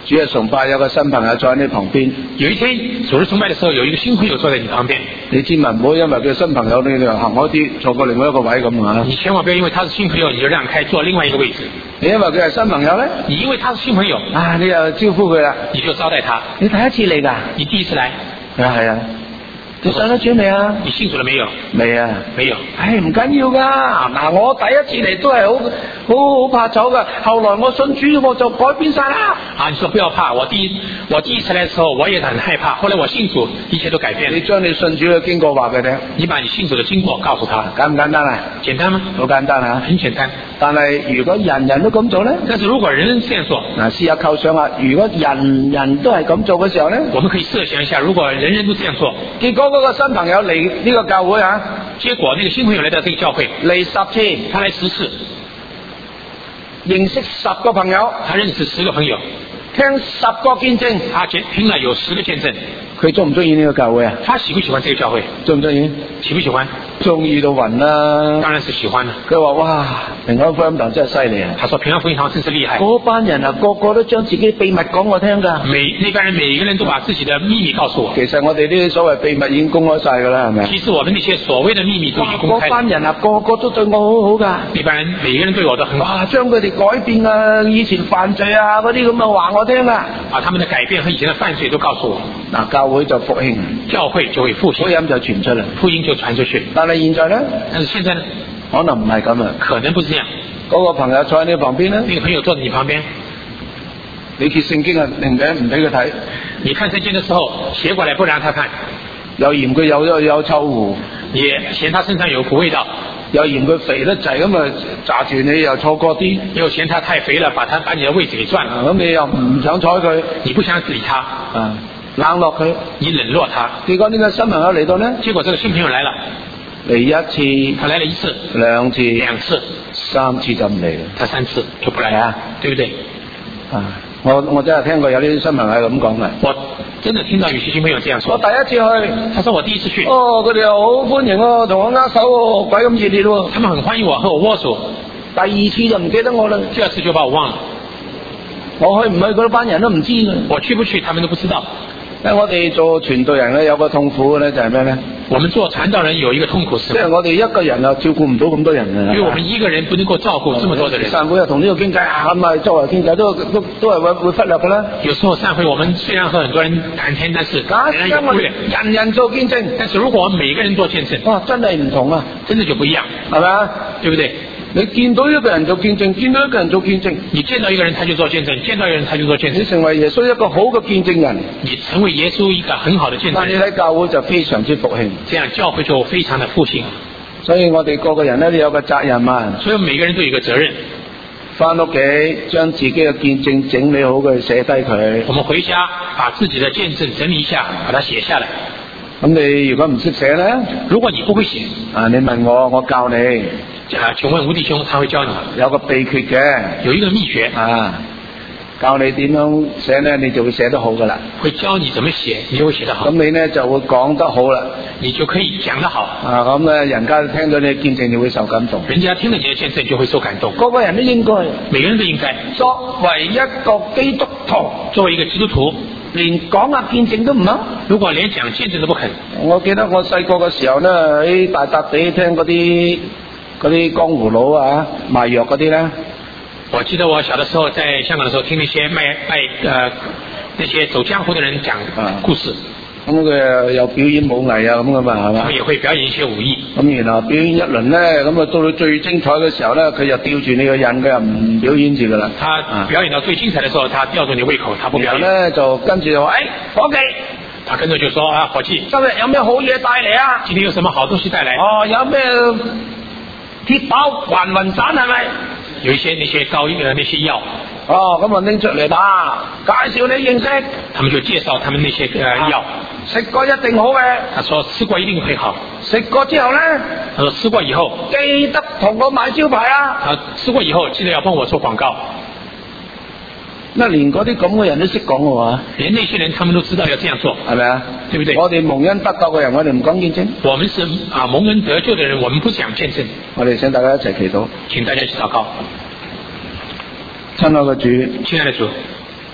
Speaker 2: 主日崇拜有個新朋友坐喺你旁邊，
Speaker 1: 有一天主日崇拜的時候，有一個新朋友坐在你旁邊，
Speaker 2: 你千萬唔好因為佢新朋友你就行開啲，坐過另外一個位咁啊！
Speaker 1: 你千萬不要因為他是新朋友，你就讓開坐另外一個位置。
Speaker 2: 你因為佢係新朋友咧，
Speaker 1: 你因為他是新朋友
Speaker 2: 啊，你又招呼佢啦，
Speaker 1: 你就招待他。
Speaker 2: 你第一次嚟㗎？
Speaker 1: 你第一次來？
Speaker 2: 係啊。你上咗主未啊？
Speaker 1: 你信主了沒有？
Speaker 2: 未啊，
Speaker 1: 沒有。
Speaker 2: 唉，唔緊要噶。嗱，我第一次嚟都係好怕醜噶，後來我信主我就改變晒啦。
Speaker 1: 啊，你說不要怕，我第一次來的時候我也很害怕，後來我信主，一切都改變了。
Speaker 2: 你將你信主嘅經過話俾佢聽，
Speaker 1: 你把你信主嘅經過告訴他，
Speaker 2: 簡唔簡單啊？
Speaker 1: 簡單嗎？
Speaker 2: 好簡單啊，
Speaker 1: 很簡單。
Speaker 2: 但係如果人人都咁做咧，
Speaker 1: 但是如果人人這樣做，
Speaker 2: 嗱，試下構想下，如果人人都係咁做嘅時候咧，
Speaker 1: 我們可以設想一下，如果人人都這樣做，
Speaker 2: 結果嗰個新朋友嚟呢個教會啊，
Speaker 1: 結果那個新朋友來到這個教會
Speaker 2: 嚟10次，
Speaker 1: 他來10次，
Speaker 2: 認識10個朋友，
Speaker 1: 他認識10個朋友，
Speaker 2: 聽10個見證，
Speaker 1: 他聽了有10個見證。
Speaker 2: 佢中唔中意呢個教會啊？
Speaker 1: 他喜不喜歡這個教會？
Speaker 2: 中唔中意？
Speaker 1: 喜不喜歡？
Speaker 2: 中意到暈啦！
Speaker 1: 當然是喜歡啦。
Speaker 2: 佢話：哇，平安福音堂真係犀利啊！
Speaker 1: 他說平安福音堂真是厲害。
Speaker 2: 嗰班人啊，個個都將自己秘密講我聽㗎。
Speaker 1: 那班人每一個人都把自己的秘密告訴我。
Speaker 2: 其實我哋呢啲所謂秘密已經公開晒㗎啦，係咪？
Speaker 1: 其實我們那些所謂的秘密都已經公開。
Speaker 2: 嗰班人啊，個個都對我好好㗎。
Speaker 1: 那班人每個人對我都很好。
Speaker 2: 哇！將佢哋改變啊，以前犯罪啊嗰啲咁嘅話我聽啊。
Speaker 1: 啊，他們的改變和以前的犯罪都告訴我。
Speaker 2: 嗱，教會就復興，
Speaker 1: 教會就會復興，
Speaker 2: 福音就傳出嚟，
Speaker 1: 福音就傳出去。
Speaker 2: 但係現在咧？
Speaker 1: 但是現在呢？
Speaker 2: 可能唔係咁啊。
Speaker 1: 可能不是這樣。
Speaker 2: 嗰個朋友坐喺你旁邊咧？
Speaker 1: 那個朋友坐在你旁邊，
Speaker 2: 你揭聖經啊，唔俾佢睇。
Speaker 1: 你看聖經的時候，斜過來不讓他看。
Speaker 2: 又嫌佢有臭狐，
Speaker 1: 也嫌他身上有股味道。
Speaker 2: 又嫌佢肥得滯咁啊，揸住你又錯過啲。
Speaker 1: 又嫌他太肥了，把你的位置給佔了。
Speaker 2: 咁你又唔想睬佢，
Speaker 1: 你不想理他，
Speaker 2: 啊，冷落佢，
Speaker 1: 你冷落他。
Speaker 2: 結果呢個新朋友嚟到呢？
Speaker 1: 結果這個新朋友來了，
Speaker 2: 嚟一次，
Speaker 1: 他來了1次、
Speaker 2: 2次、
Speaker 1: 2次、
Speaker 2: 3次就唔嚟啦。
Speaker 1: 他3次就不來啊，對不對？
Speaker 2: 啊，我真係聽過有啲新朋友咁講嘅。我
Speaker 1: 真的聽到有些新朋友這樣說。
Speaker 2: 我第一次去，
Speaker 1: 他說我第一次去。
Speaker 2: 哦，佢哋又好歡迎喎，同我握手喎，鬼咁熱烈喎。
Speaker 1: 他們很歡迎我，和我握手。
Speaker 2: 第2次就唔記得我啦。
Speaker 1: 第2次就把我忘了。
Speaker 2: 我去唔去嗰班人都唔知嘅。
Speaker 1: 我去不去，他們都不知道。
Speaker 2: 我哋做傳道人咧，有個痛苦咧，就係咩咧？
Speaker 1: 我們做傳道人有一個痛苦是，
Speaker 2: 即係我哋一個人又照顧唔到咁多人啊。
Speaker 1: 因為我們一個人不能夠照顧這麼多的人。
Speaker 2: 散會又同呢個傾偈啊，咁啊周圍傾偈都係會忽略嘅啦。
Speaker 1: 有時候散會，我們雖然和很多人談天，但是
Speaker 2: 人人做見證。
Speaker 1: 但是如果我們每個人做見證，
Speaker 2: 哇，真係唔同啊，
Speaker 1: 真的就不一樣，
Speaker 2: 係咪啊？
Speaker 1: 對不對？
Speaker 2: 你見到一個人做見證，見到一個人做見證，
Speaker 1: 你見到一個人他就做見證，見到一個人他就做見證。
Speaker 2: 你成為耶穌一個好嘅見證人，
Speaker 1: 你成為耶穌一個很好的見證人。
Speaker 2: 但你喺教會就非常之復興，
Speaker 1: 這樣教會就非常的復興。
Speaker 2: 所以我哋個個人咧都有個責任啊。
Speaker 1: 所以每個人都有一個責任，
Speaker 2: 翻屋企將自己嘅見證整理好佢，寫低佢。
Speaker 1: 我們回家把自己的見證整理一下，把它寫下來。
Speaker 2: 咁你如果唔識寫咧，
Speaker 1: 如果你不會寫
Speaker 2: 啊，你問我，我教你。
Speaker 1: 請問吳弟兄，他會教你
Speaker 2: 有個秘訣嘅，
Speaker 1: 有一個秘訣
Speaker 2: 啊，教你點樣寫咧，你就會寫得好噶啦。
Speaker 1: 會教你怎麼寫，你就會寫得好。
Speaker 2: 咁你咧就會講得好啦，
Speaker 1: 你就可以講得好。
Speaker 2: 啊，咁咧人家聽到你嘅見證，你會受感動。
Speaker 1: 人家聽到你嘅見證就會受感動。
Speaker 2: 個個人都應該，
Speaker 1: 每個人都應該。
Speaker 2: 作為一個基督徒，
Speaker 1: 作為一個基督徒，
Speaker 2: 連講下見證都唔肯。
Speaker 1: 如果連講見證都不肯，
Speaker 2: 我記得我細個嘅時候咧，喺大笪地聽嗰啲江湖佬啊賣藥嗰啲咧。
Speaker 1: 我記得我小的時候在香港的時候，聽那些那些走江湖的人講故事。
Speaker 2: 咁佢又表演武藝啊咁噶嘛，係嘛？
Speaker 1: 佢也會表演一些武藝。咁
Speaker 2: 然後表演一輪咧，咁啊到到最精彩嘅時候咧，佢就吊住你個癮，佢又唔表演住噶啦。
Speaker 1: 他表演到最精彩的時候，他吊住你胃口，他不表演。
Speaker 2: 然後咧就跟住就話：伙計，
Speaker 1: 他跟住就說啊，伙計，
Speaker 2: 今日有咩好嘢帶嚟啊？
Speaker 1: 今天有什麼好東西帶來？
Speaker 2: 哦，有咩鐵包還魂散係咪？
Speaker 1: 有一些那些那些藥。
Speaker 2: 哦，咁啊拎出嚟吧，介紹你認識。
Speaker 1: 他們就介紹他們那些藥。
Speaker 2: 食過一定好嘅。
Speaker 1: 他說吃過一定會好。
Speaker 2: 食過之後咧？
Speaker 1: 他說吃過以後
Speaker 2: 記得同我買招牌啊！
Speaker 1: 吃過以後記得要幫我做廣告。
Speaker 2: 那連嗰啲咁嘅人都識講嘅話，
Speaker 1: 連那些人他們都知道要這樣做，
Speaker 2: 係咪啊？對不對？我哋蒙恩得救嘅人，我哋唔講見證。
Speaker 1: 我們是蒙恩得救的人，我們不講見證。
Speaker 2: 我哋請大家一齊祈禱，
Speaker 1: 請大家一起禱告。
Speaker 2: 親愛嘅主，
Speaker 1: 親愛的主，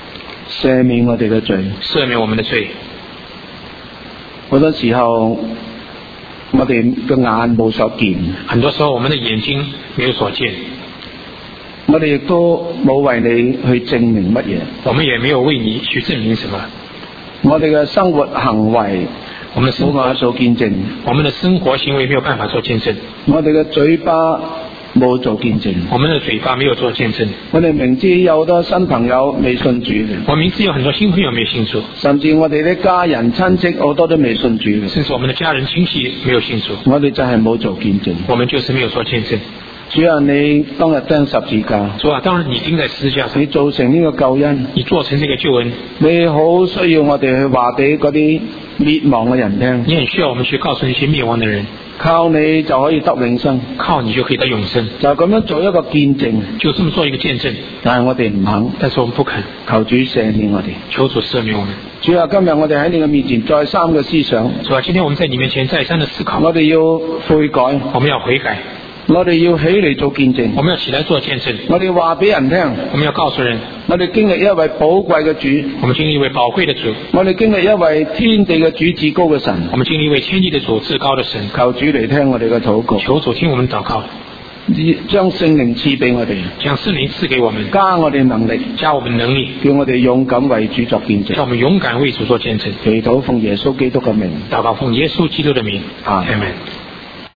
Speaker 2: 赦免我哋嘅罪。
Speaker 1: 赦免我們的罪。
Speaker 2: 好多時候我哋嘅眼冇所見，
Speaker 1: 很多時候我們的眼睛沒有所見，
Speaker 2: 我哋亦都冇為你去證明乜嘢，
Speaker 1: 我們也沒有為你去證明什麼。
Speaker 2: 我哋嘅生活行為
Speaker 1: 我們的生活
Speaker 2: 冇辦法做見證，
Speaker 1: 我們的生活行為沒有辦法做見證，
Speaker 2: 我哋嘅嘴巴冇做見證，
Speaker 1: 我們的嘴巴沒有做見證。
Speaker 2: 我哋明知有好多新朋友未信主嘅，
Speaker 1: 我明知有很多新朋友沒信主，
Speaker 2: 甚至我哋啲家人親戚好多都未信主嘅，
Speaker 1: 甚至我們的家人親戚沒有信主，
Speaker 2: 我哋就係冇做見證。
Speaker 1: 我們就是沒有做見證。
Speaker 2: 主啊，你當日釘十字架，
Speaker 1: 主啊，當然你釘在十字架上，
Speaker 2: 你造成呢個救恩，
Speaker 1: 你做成這個救恩，
Speaker 2: 你好需要我哋去話俾嗰啲滅亡嘅人聽，
Speaker 1: 你很需要我們去告訴那些滅亡的人，
Speaker 2: 靠你就可以得永生，
Speaker 1: 靠你就可以得永生，
Speaker 2: 就咁樣做一個見證，
Speaker 1: 就這麼做一個見證。
Speaker 2: 但係我哋唔肯，
Speaker 1: 但是我們不肯，
Speaker 2: 求主赦免我哋。
Speaker 1: 求主赦免我們。
Speaker 2: 主啊，今日我哋喺你嘅面前再三嘅思想，
Speaker 1: 主啊，今天我們在你面前再三的思考，
Speaker 2: 我哋要悔改，
Speaker 1: 我們要悔改，
Speaker 2: 我哋要起嚟做見證，
Speaker 1: 我們要起來做見證，
Speaker 2: 我哋話俾人聽，
Speaker 1: 我們要告訴人，
Speaker 2: 我哋經歷一位寶貴嘅主，
Speaker 1: 我們經歷一位寶貴的主，
Speaker 2: 我哋經歷一位天地嘅主至高嘅神，
Speaker 1: 我們經歷一位天地的主至高的神。
Speaker 2: 求主嚟聽我哋嘅禱告，
Speaker 1: 求主聽我們禱告，
Speaker 2: 將聖靈賜俾我哋，
Speaker 1: 將聖靈賜給我們，
Speaker 2: 加我哋能力，
Speaker 1: 加我們能力，
Speaker 2: 叫我哋勇敢為主作見證。
Speaker 1: 叫我們勇敢為主做見證。
Speaker 2: 祈禱奉耶穌基督嘅名，
Speaker 1: 禱告奉耶穌基督的名，
Speaker 2: 阿們。
Speaker 1: Amen。